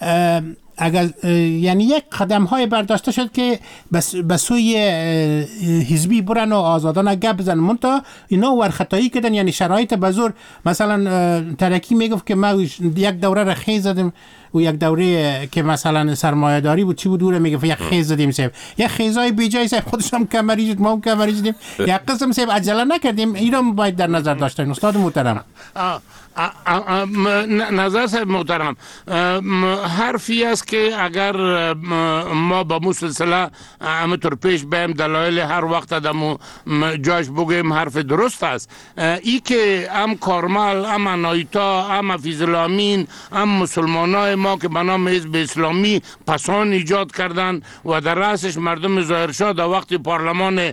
اگر یعنی یک قدم های برداشته شد که به سوی حزبی برن و آزادانه گپ بزنن، منتها اینا ورخطایی کردن. یعنی شرایط بزرگ مثلا ترکی میگفت که ما یک دوره را خیز زدم و یک دوره که مثلا سرمایه داری بود چی بود دوره میگه یک خیز زدیم صاحب یک خیزای بی جای صاحب خودش هم کمری شد ما هم کمری شدیم یک قسم صاحب عجله نکردیم اینو باید در نظر داشتیم استاد محترم. نظر صاحب محترم حرفی است که اگر ما با مو سلسله همطور پیش بریم دلایل هر وقت دمو جاش بگیم حرف درست است. ای که هم کارمل هم انایتا هم حفیظالامین هم مسلمانای ما که به نام حزب اسلامی پسان ایجاد کردند و در رأسش مردم ظاهرشاه در وقت پارلمان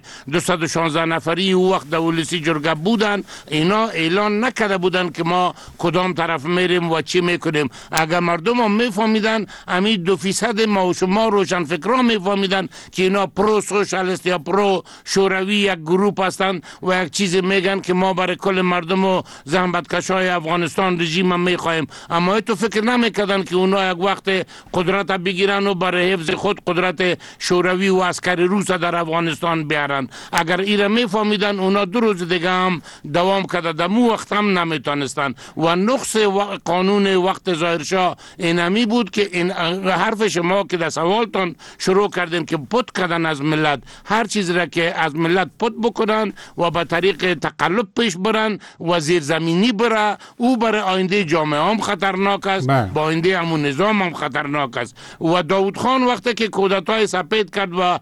216 نفری او وقت دولسی جرگه بودن اینا اعلان نکرده بودن که ما کدام طرف میریم و چی میکنیم. اگر مردم هم میفهمیدن همین 2% ما و شما روشن فکرها میفهمیدن که اینا پرو سوشالیست یا پرو شوروی یک گروپ هستند و یک چیز میگن که ما برای کل مردم و زحمتکشای افغانستان رژیم هم میخوایم. اما تو فکر نمیکردن که اونا یک وقت قدرت بگیرن و برای حفظ خود قدرت شوروی و عسکر روس در افغانستان بیارن. اگر ایره میفهمیدن اونا 2 روز دیگه هم دوام کرده دمو وقت هم نمیتونستن و نقص قانون وقت ظاهرشاه اینمی بود که این حرف شما که در سوالتان شروع کردیم که پت کردن از ملت هر چیز را که از ملت پت بکنن و به طریق تقلب پیش برن و زیرزمینی بره او برای آینده جامعه هم خطرناک است با آینده همون نظام هم خطرناک است. و داود خان وقتی که کودتای سپید کرد و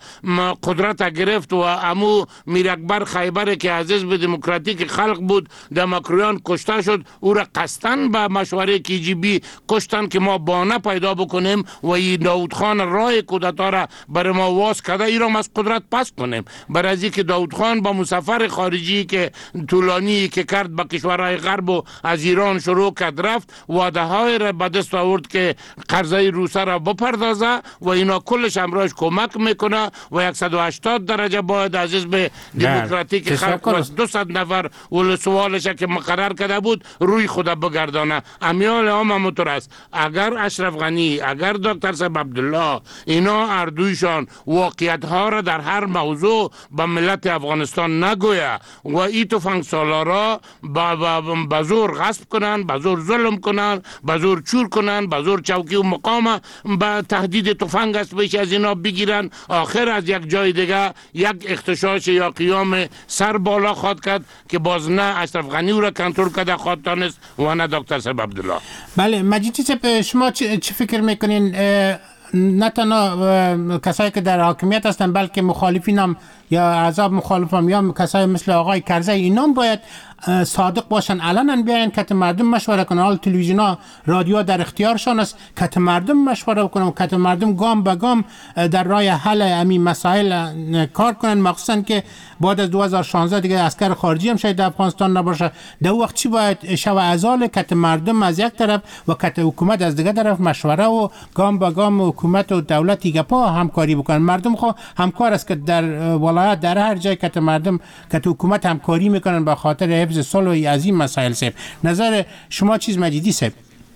قدرت گرفت و امو میر اکبر خیبر که از حزب دموکراتیک خلق بود در مکرویان کشته شد او را قصداً به مشوره KGB کشتن که ما بانه پیدا بکنیم و این داود خان راه کودتا را برای ما واس کرده ای را از قدرت پس کنیم. برای از اینکه داود خان با مسافر خارجی که طولانی که کرد به کشورهای غرب و از ایران شروع کرد رفت وعده های را به دست آورد که قرضه روسا را بپردازه و اینا کلش امراش کمک میکنه و 180 درجه باید از حزب دموکراتیک خلق و 200 نفر ول سوالش که مقرر کرده بود روی خود بگردانه. امیال همونطور است. اگر اشرف غنی اگر دکتر صاحب عبدالله اینا اردویشان واقعیت ها را در هر موضوع به ملت افغانستان نگویه و ای تفنگ سالارا به زور غصب کنن به زور ظلم کنن به زور چور کنن به زور چوکی و مقام به تهدید تفنگ است بیش از اینا بگیرن آخر از یک جای دیگه یک اختشاش یا قیام سر بالا خواد کرد که باز نه اشرف غنی او را کنترل کرده خواد تانست و نه دکتر صاحب عبدالله. بله مجید صاحب شما چه فکر میکنین نه تنها کسایی که در حاکمیت هستن بلکه مخالفین هم یا احزاب مخالف هم یا کسایی مثل آقای کرزی اینا هم باید صادق باشن علنا بیاین که مردم مشوره کنن. حال تلویزیون‌ها رادیو در اختیارشان است که مردم مشوره کنن که مردم گام به گام در راه حل همین مسائل کار کنن مخصوصا که بعد از 2016 دیگه عسکر خارجی هم شاید در افغانستان نباشه. در وقت چی باید شو ازال که مردم از یک طرف و که حکومت از دیگه طرف مشوره و گام به گام حکومت و دولت دیگه پا همکاری بکنن. مردم خو همکار است که در ولایت در هر جای که مردم که حکومت همکاری میکنن به خاطر حفظ صلح از این مسائل. صاحب نظر شما چیز مجیدی صاحب؟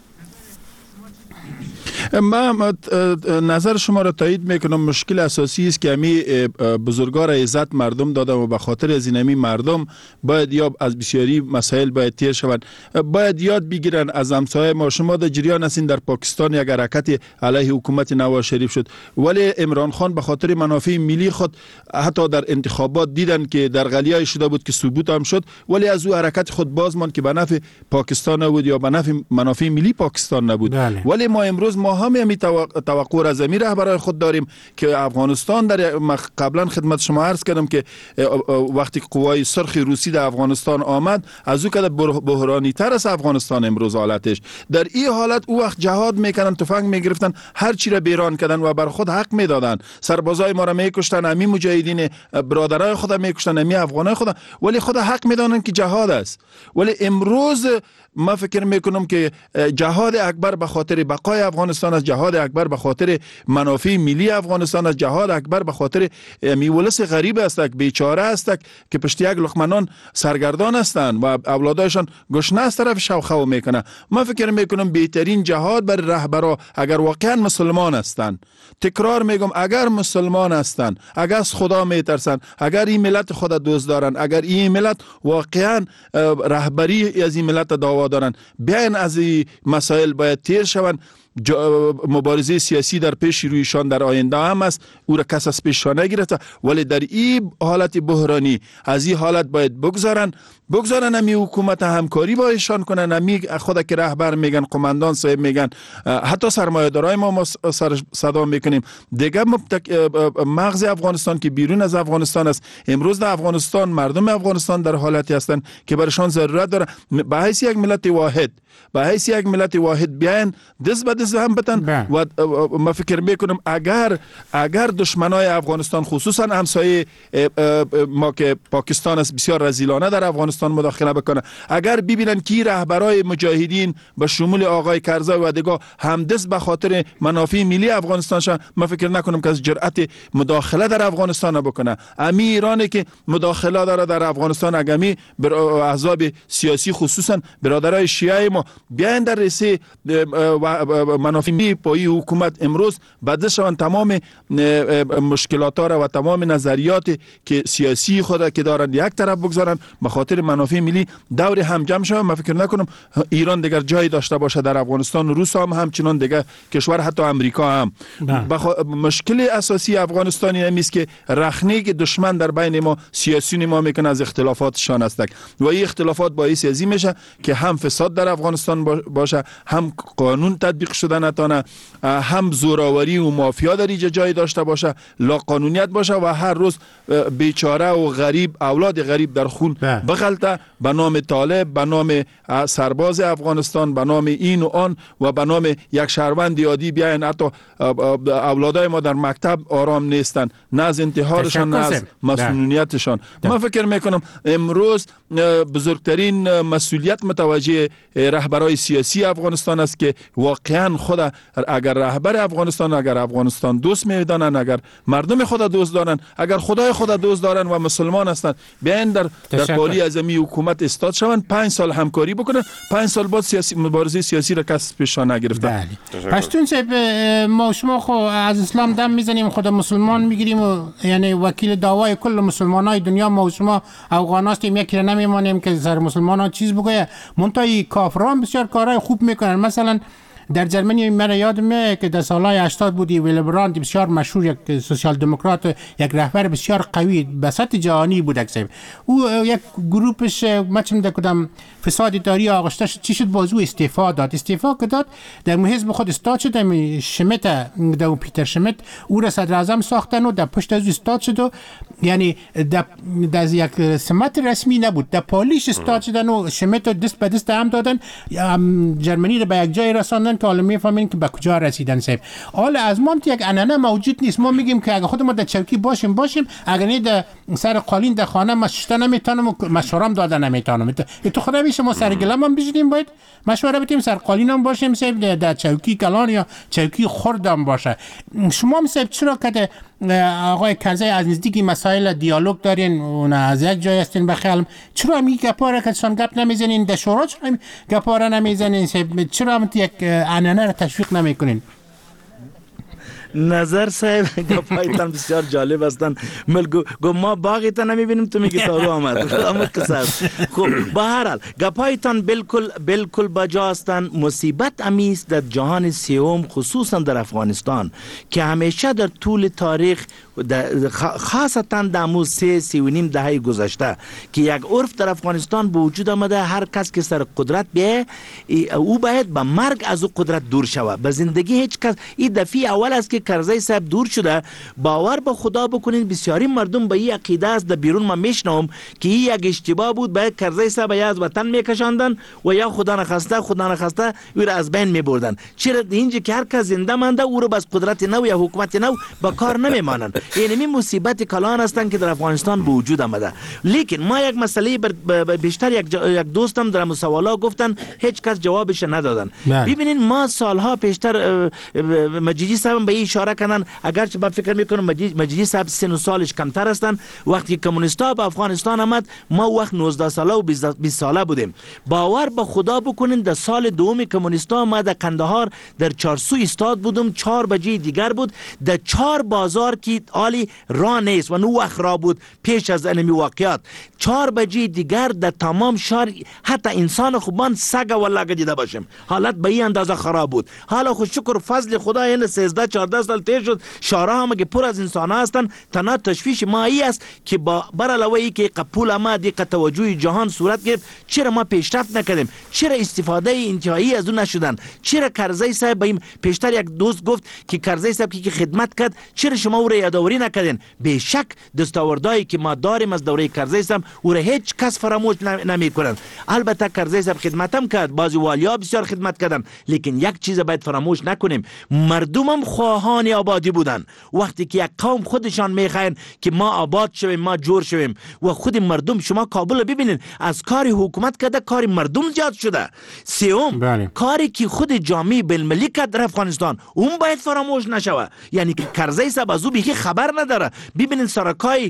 من نظر شما را تایید میکنم. مشکل اساسی است که امی بزرگار عزت مردم دادن و به خاطر از این امی مردم باید یا از بسیاری مسائل باید تیر شوند باید یاد بگیرن از همسایه ما. شما در جریان هستین در پاکستان یک حرکت علیه حکومت نواز شریف شد ولی عمران خان به خاطر منافع ملی خود حتی در انتخابات دیدن که در غلیای شده بود که ثبوت هم شد ولی از او حرکت خود باز ماند که به نفع پاکستان نبود یا به نفع منافع ملی پاکستان نبود. ولی ما امروز ما همه توقع را از امیر رهبرای خود داریم که افغانستان در قبلا خدمت شما عرض کردم که وقتی قوای سرخ روسی در افغانستان آمد از او که بحرانی تر از افغانستان امروز حالتش در این حالت او وقت جهاد میکنن تفنگ میگرفتن هر چی را بیران کردن و بر خود حق میدادن. سربازای ما را میکشتن امی مجاهدین برادرای خود میکشتن امی افغانای خود ولی خود حق میدانن که جهاد است. ولی امروز ما فکر میکنم که جهاد اکبر به خاطر بقای افغانستان است جهاد اکبر به خاطر منافع ملی افغانستان است جهاد اکبر به خاطر میولس غریب است که بیچاره است که پشت یک لقمه سرگردان هستند و اولادایشان گشنه از طرف شوخو میکنه. ما فکر میکنم بهترین جهاد بر رهبرا اگر واقعا مسلمان هستند تکرار میگم اگر مسلمان هستند اگر از خدا میترسن اگر این ملت خود دوست دارن اگر این ملت واقعا رهبری از این ملت دعوا دارن بیاین از این مسائل باید تیر شوند. مبارزه سیاسی در پیش رویشان در آینده هم است، او را کس از پیششان نگرفته، ولی در این حالت بحرانی از این حالت باید بگذارن امی حکومت همکاری با ایشان کنن. امی خود که رهبر میگن، قماندان صاحب میگن، حتی سرمایه‌دارای ما صدا میکنیم دیگه. مغز افغانستان که بیرون از افغانستان است، امروز در افغانستان مردم افغانستان در حالتی هستند که برشان ضرورت داره به حیث یک ملت واحد بیاین دست به دست هم بتن. و ما فکر میکنم اگر دشمنای افغانستان خصوصا همسایه ما که پاکستان است بسیار رذیلانه در افغانستان مداخله بکنه، اگر ببینن که رهبرای مجاهدین به شمول آقای کرزی و دیگه همدست به خاطر منافع ملی افغانستان شن، ما فکر نکنم که از جرأت مداخله در افغانستان بکنه. امی ایرانی که مداخله داره در افغانستان، اگمی بر احزاب سیاسی خصوصا برادرای شیعه ما بیاین در رسه منافع ملی پای حکومت امروز بدل شوند، تمام مشکلات را و تمام نظریات که سیاسی خود که دارن یک طرف بگذارن به خاطر منافع ملی دور هم جمع شوند. من فکر نکنم ایران دیگر جایی داشته باشه در افغانستان. روس هم همچنان دیگر کشور، حتی امریکا هم. مشکل اساسی افغانستانی همیست که رخنه که دشمن در بین ما سیاسیون ما میکنه از اختلافاتشان است و این اختلافات باعث ازی میشه که هم فساد در افغانستان باشه، هم قانون تطبیق شده نتانه، هم زوراوری و مافیا در اینجا جای داشته باشه، لا قانونیت باشه و هر روز بیچاره و غریب، اولاد غریب در خون بغلطه به نام طالب، به نام سرباز افغانستان، به نام این و آن و به نام یک شهروند عادی بیاین. حتی اولادای ما در مکتب آرام نیستن، نه از انتحارشان نه از مسئولیتشان. من فکر میکنم امروز بزرگترین مسئولیت متوجه رهبرای سیاسی افغانستان است که واقعا خود اگر رهبر افغانستان، اگر افغانستان دوست میدانن، اگر مردم خود دوست دارن، اگر خدای خود دوست دارن و مسلمان هستند، بیاین در پالی اعظمی حکومت استاد شوند، 5 سال همکاری بکنن، 5 سال بعد مبارزه سیاسی را کس پیشا نگرفته. پشتون صاحب، ما شما خو از اسلام دم میزنیم، خود مسلمان میگیریم و یعنی وکیل دعوای کل مسلمانای دنیا ما و شما افغان هستیم، یکی نمیمانیم که سر مسلمانان چیز بگویه. منتهای کافران بسیار کارهای خوب میکنن. مثلا در جرمنی من یاد میاد که در سالهای 80 بودی ویلی براند بسیار مشهور، یک سوسیال دموکرات، یک رهبر بسیار قوی به سطح جهانی بود. او یک گروپش مچم در کدام فساد اداری آغشته چی شد، بازو استعفا که داد در حزب خود استاد شد. شمیت در پیتر شمیت او را صدر اعظم ساختن و در پشت از استاد شد و یعنی در یک سمت رسمی نبود، در پالیش استاد شدن و شمیت دست به دست هم دادن، جرمنی را به یک جای رساندن که حالا میفهمین که به کجا رسیدن. صاحب حالا از ما یک انانه موجود نیست. ما میگیم که اگه خود ما در چوکی باشیم اگر نه در سر قالین در خانه مششته نمیتونم و مشورم دادن نمیتونم. تو خدا میشه ما سر گلم هم بشینیم، باید مشوره بدیم، سر قالین هم باشیم صاحب، در چوکی کلان یا چوکی خرد هم باشه. شما صاحب چرا که آقای کرزی از نزدیکی مسائل دیالوگ دارین و از یک جای هستین بخیالم، چرا می گپاره که شما گپ نمیزنین در شورا، چرا گپاره نمیزنین؟ چرا هم یک انانه را تشویق نمیکنین؟ نظر صاحب گپایتان بسیار جالب هستن. گو ما باغیتان نمیبینیم، تو میگی تارو آمد. خب به هر حال گپایتان بالکل بجا هستن. مصیبت امیست در جهان سیوم، خصوصا در افغانستان که همیشه در طول تاریخ خاصتا در امو 3.5 دهه گذشته که یک عرف در افغانستان به وجود آمده، هر کس که سر قدرت بیه او باید به مرگ از او قدرت دور شود. به زندگی هیچ کس، این دفعه اول است که کرزی صاحب دور شده. باور به خدا بکنید بسیاری مردم به این عقیده است، در بیرون ما میشنوم که این یک اشتباه بود، باید کرزی صاحب یا از وطن میکشاندن و یا خدا نخواسته او را از بین میبردن. چرا اینجا که هر کس زنده مانده او را بس قدرت نو یا حکومت نو با کار نمیمانند. یعنی مصیبت کلان هستند که در افغانستان به وجود آمده. لیکن ما یک مسئله بیشتر یک دوستم در مسوالا گفتن، هیچ کس جوابش ندادن. ببینین ما سالها پیشتر مجیدی صاحب به این اشاره کردن اگرچه من فکر میکنم مجیدی صاحب سن و سالش کمتر هستن. وقتی کمونیستا به افغانستان آمد ما وقت 19 ساله و 20 ساله بودیم. باور به خدا بکنین در سال دوم کمونیستا ما در قندهار در چارسو ایستاد بودم، 4 بجه دیگر بود، در 4 بازار که حالی راه نیست و نو وقت را بود پیش از انمی واقعات. 4 بجه دیگر در تمام شهر حتی انسان خوبان سگ و لگه دیده باشیم. حالت به این اندازه خراب بود. حالا خود شکر فضل خدا این 13-14 سال تیر شد، شهرها هم که پر از انسان هستن. تنها تشویش ما ای است که با برعلاوه ای که پول ما دیگه توجه جهان صورت گرفت، چرا ما پیشرفت نکردیم؟ چرا استفاده انتهایی از اون نشدن؟ چرا کرزی صاحب بیم پیشتر یک دوست گفت که کرزی صاحب که خدمت کرد چرا شما او را یادآوری نکردین؟ به شک دستاوردهایی که ما داریم از دوره کرزی صاحب او را هیچ کس فراموش نمیکنن. البته کرزی صاحب خدمتم کرد، بعضی والیا بسیار خدمت کردن، لیکن یک چیز باید فراموش نکنیم، مردمم خواهان آبادی بودن. وقتی که یک قوم خودشان میخواین که ما آباد شویم، ما جور شویم و خود مردم، شما کابل ببینید از کاری حکومت کرده کاری مردم زیاد شده. سوم کاری که خود جامعه بالمللی کرد در افغانستان اون باید فراموش نشوه. یعنی که کرزی صاحب از او بیخی خبر نداره. ببینید سرکای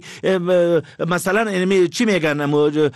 مثلا چی میگن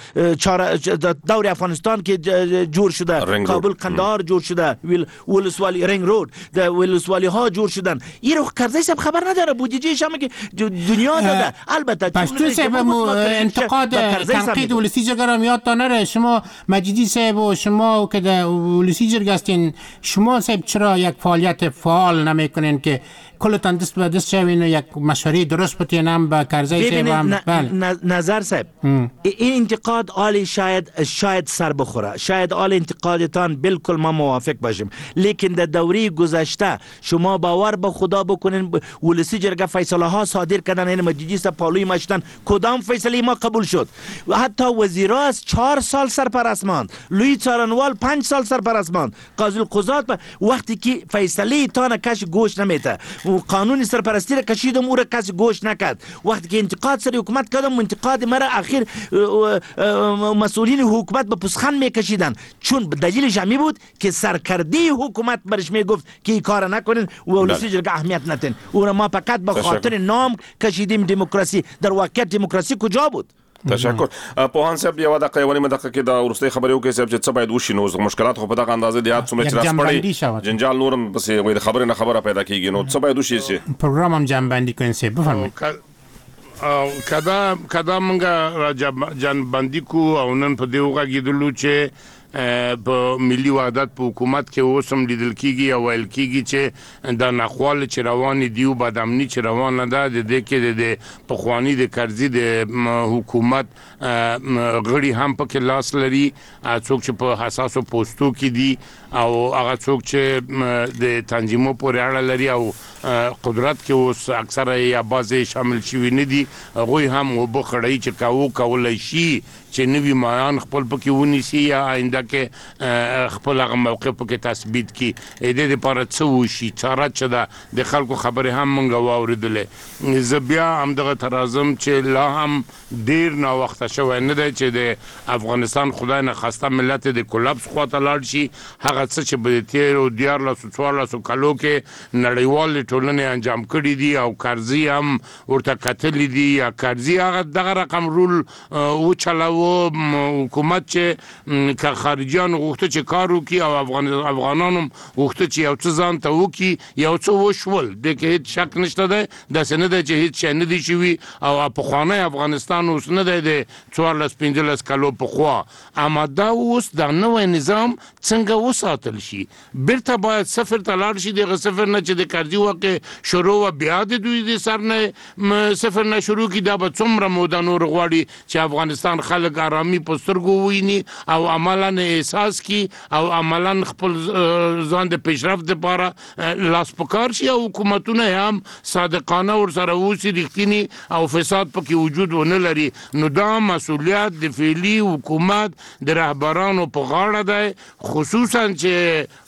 دور افغانستان که جور شده، کابل قندهار جور شده، ولسوالی رنگ رود، ولسوالی ها جور شدن. این رو کرزی صاحب خبر نداره. بودجهش هم که دنیا داده. البته پشتون صاحب انتقاد تنقید ولسی جرگه را میاد تا نره. شما مجیدی صاحب و شما که در ولسی جرگه هستین، شما صاحب چرا یک فعالیت فعال نمیکنین که کلتان دست به دست شوین و یک مشوره درست بتینم با کرزی صاحب هم؟ نظر صاحب این انتقاد آلی شاید سر بخوره، شاید آل انتقادتان بالکل ما موافق باشیم، لیکن در دوره گذشته شما باور به خدا بکنین ولسی جرگه فیصله ها صادر کردن، این مجیدی صاحب پالوی مشتن، کدام فیصله ما قبول شد؟ و حتی وزیرا از 4 سال سرپرست ماند، لوی څارنوال 5 سال سرپرست ماند، قاضی القضات وقتی که فیصله تان کش گوش نمیته و قانون سرپرستی را کشیدم او را کسی گوش نکرد. وقتی که انتقاد سر حکومت کردم انتقاد مرا اخیر مسئولین حکومت به پسخند میکشیدن، چون دلیل جمعی بود که سرکردی حکومت برش میگفت که این کار نکنین و ولسی جرگه اهمیت ندین. او را ما فقط به خاطر نام کشیدیم دموکراسی. در واقعیت دموکراسی کجا بود؟ تشکر. پوهان صاحب یو دقیقه ونی مدقه کې دا ورسته خبرې وکړي صاحب چې څه باید وشي. نو مشکلات خو په دغه اندازې دي څومره چې راځي جنجال نورم بس وي د خبرې نه خبره پیدا کیږي. نو څه باید وشي چې پروګرام هم جنبندي کړئ صاحب بفرمایئ. کدا منګه جنبندي کو او نن په دیوغه کېدلو چې په ملي وحدت په حکومت کې اوسم لیدل کیږي او ویل کیږي چې د ناخوال چې روان دي او بدامني چې روان ده د دې کې د پخوانی د کرزي د حکومت غړي هم په کې لاس لري، څوک چې په حساسو پوسټو کې دي او هغه څوک چې د تنظیمو پورې اړه لري او قدرت کې اوس اکثره یا بعضې شامل شوي نه دي، هغوی هم اوبه خړوي چې کولی شي چې نوي مایان خپل پکې ونیسي یا آینده کې خپل هغه موقع پکې تثبیت کړي. د دې لپاره څه وشي؟ چاره څه ده؟ د خلکو خبرې هم موږ واورېدلې. زه بیا همدغه ته راځم چې لا هم ډېر ناوخته شوی نه دی چې د افغانستان خدای نخواسته ملت د کولپس خواته لاړ شي. هغه څه چې په تېرو 14 کالو کې نړیوالې ټولنې انجام کړي دي او کرزي هم ورته کتلي دي، یا کرزي هغه دغه رقم رول وچلاوه حکومت چې که خارجیان غوښته چې کار وکړي او افغانانو غوښته چې یو څه ځان ته وکړي، یو څه وشول. دې کې هیڅ شک نشته دی، داسې نه دی چې هیڅ شی نه دی شوي او پخوانی افغانستان اوس نه دی د 14-15 کالو پخوا. اما دا اوس د نوی نظام څنګه وساتل شي؟ بیرته باید صفر ته لاړ شي. دغه صفر نه چې د کرزي واقع شروع و بیا د دوی د سر نه صفر نه شروع کړي، دا به څومره موده نور غواړي چې افغانستان خلک آرامي په سترګو وویني او عملا احساس کی او عملا خپل ځان د پیشرفت لپاره لاس پکار شي او حکومتونه هم صادقانه ورسره اوسي، رښتینی او فساد پکې وجود ونه لري. نو دا مسؤلیت د فعلي حکومت د رهبرانو په غاړه دی، خصوصا چې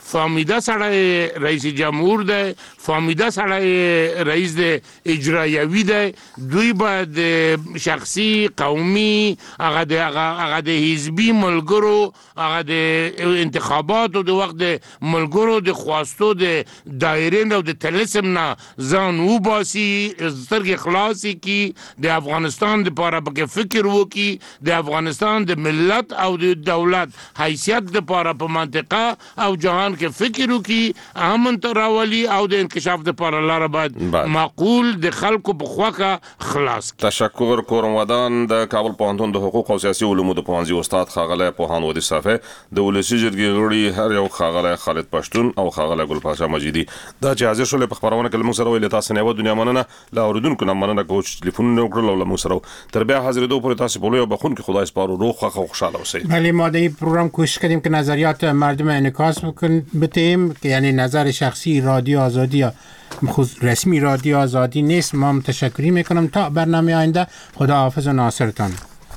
فامیده سړی رئیس جمهور دی، فامیده سړی رئیس د اجرایوي دی. دوی باید شخصي قومي هغه د حزبي ملګرو، هغه د انتخاباتو د وخت د ملګرو د خواستو د دایرې او د طلسم نه ځان وباسي، سترګې خلاصې کی، د افغانستان لپاره پکې فکر وکړي، د افغانستان د ملت او د دولت حیثیت لپاره په منطقه او جهان کې فکر وکړي، امن ته راولي او د انکشاف لپاره لاره باید معقول د خلکو په خواکه خلاص. تشکر. کورم ودان د کابل پوهنتون د حقوق او سیاسي علومو د پوهنځي استاد ښاغلی پوهاند ودي صافی، د ولسي جرګې غړي هر یو ښاغلی خالد پښتون او ښاغلی ګلپاشا مجیدي دا چې حاضر شول په خبرونه کې موږ سره ویل. تاسو نه و دنیا مننه، لا اوریدونکو نه مننه کوم ټلیفون نه وکړل او موږ سره تر بیا حاضرېدو پورې تاسو په لوی بخون کې خدای سپارو، روغ او خوشاله اوسئ. بله، ما در این پروگرام کوشش کردیم که نظریات مردم انعکاس بدیم که یعنی نظر شخصی رادیو آزادی یا رسمی رادیو آزادی نیست. ما تشکری میکنم. تا برنامه آینده، خدا حافظ و ناصرتان.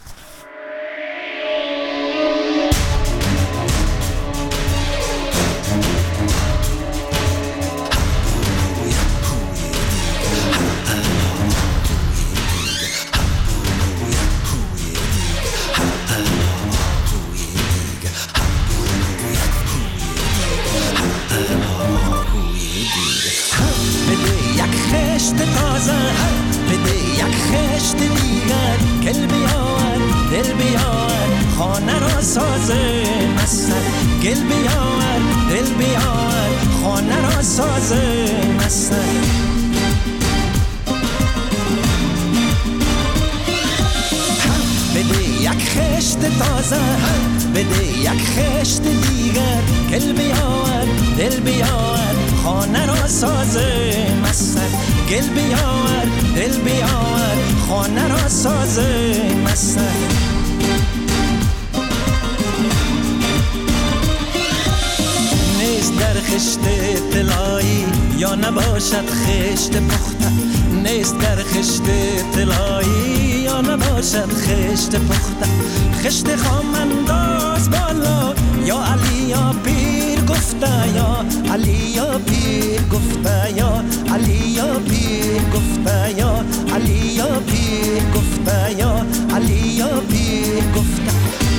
نباشد خشت پخته، نیست در خشت طلایی یا نباشد خشت پخته. خشت خام انداز بالا، یا علی یا پیر گفته، یا علی یا پیر گفته، یا علی یا پیر گفته، یا علی یا پیر گفته، یا علی یا پیر گفته.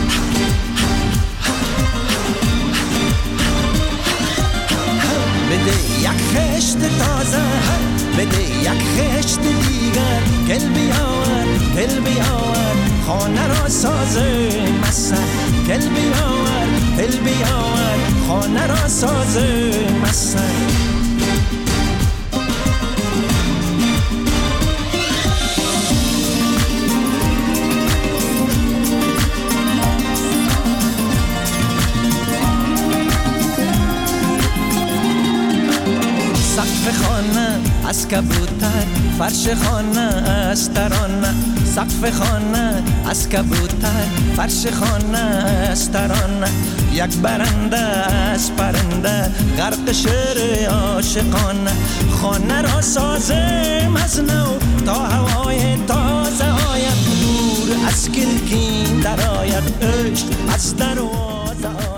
بده یک خشت تازه، بده یک خشت دیگر، گل بیاور دل بیاور خانه را سازه مسن، گل بیاور دل بیاور خانه را سازه مسن. سقف خانه از کبوتر، فرش خانه از ترانه. سقف خانه از کبوتر، فرش خانه از ترانه. یک برنده از پرنده، غرق شعر عاشقانه. خانه را سازم از نو تا هوای تازه آید، نور از کلکین در آید، عشق از دروازه آید.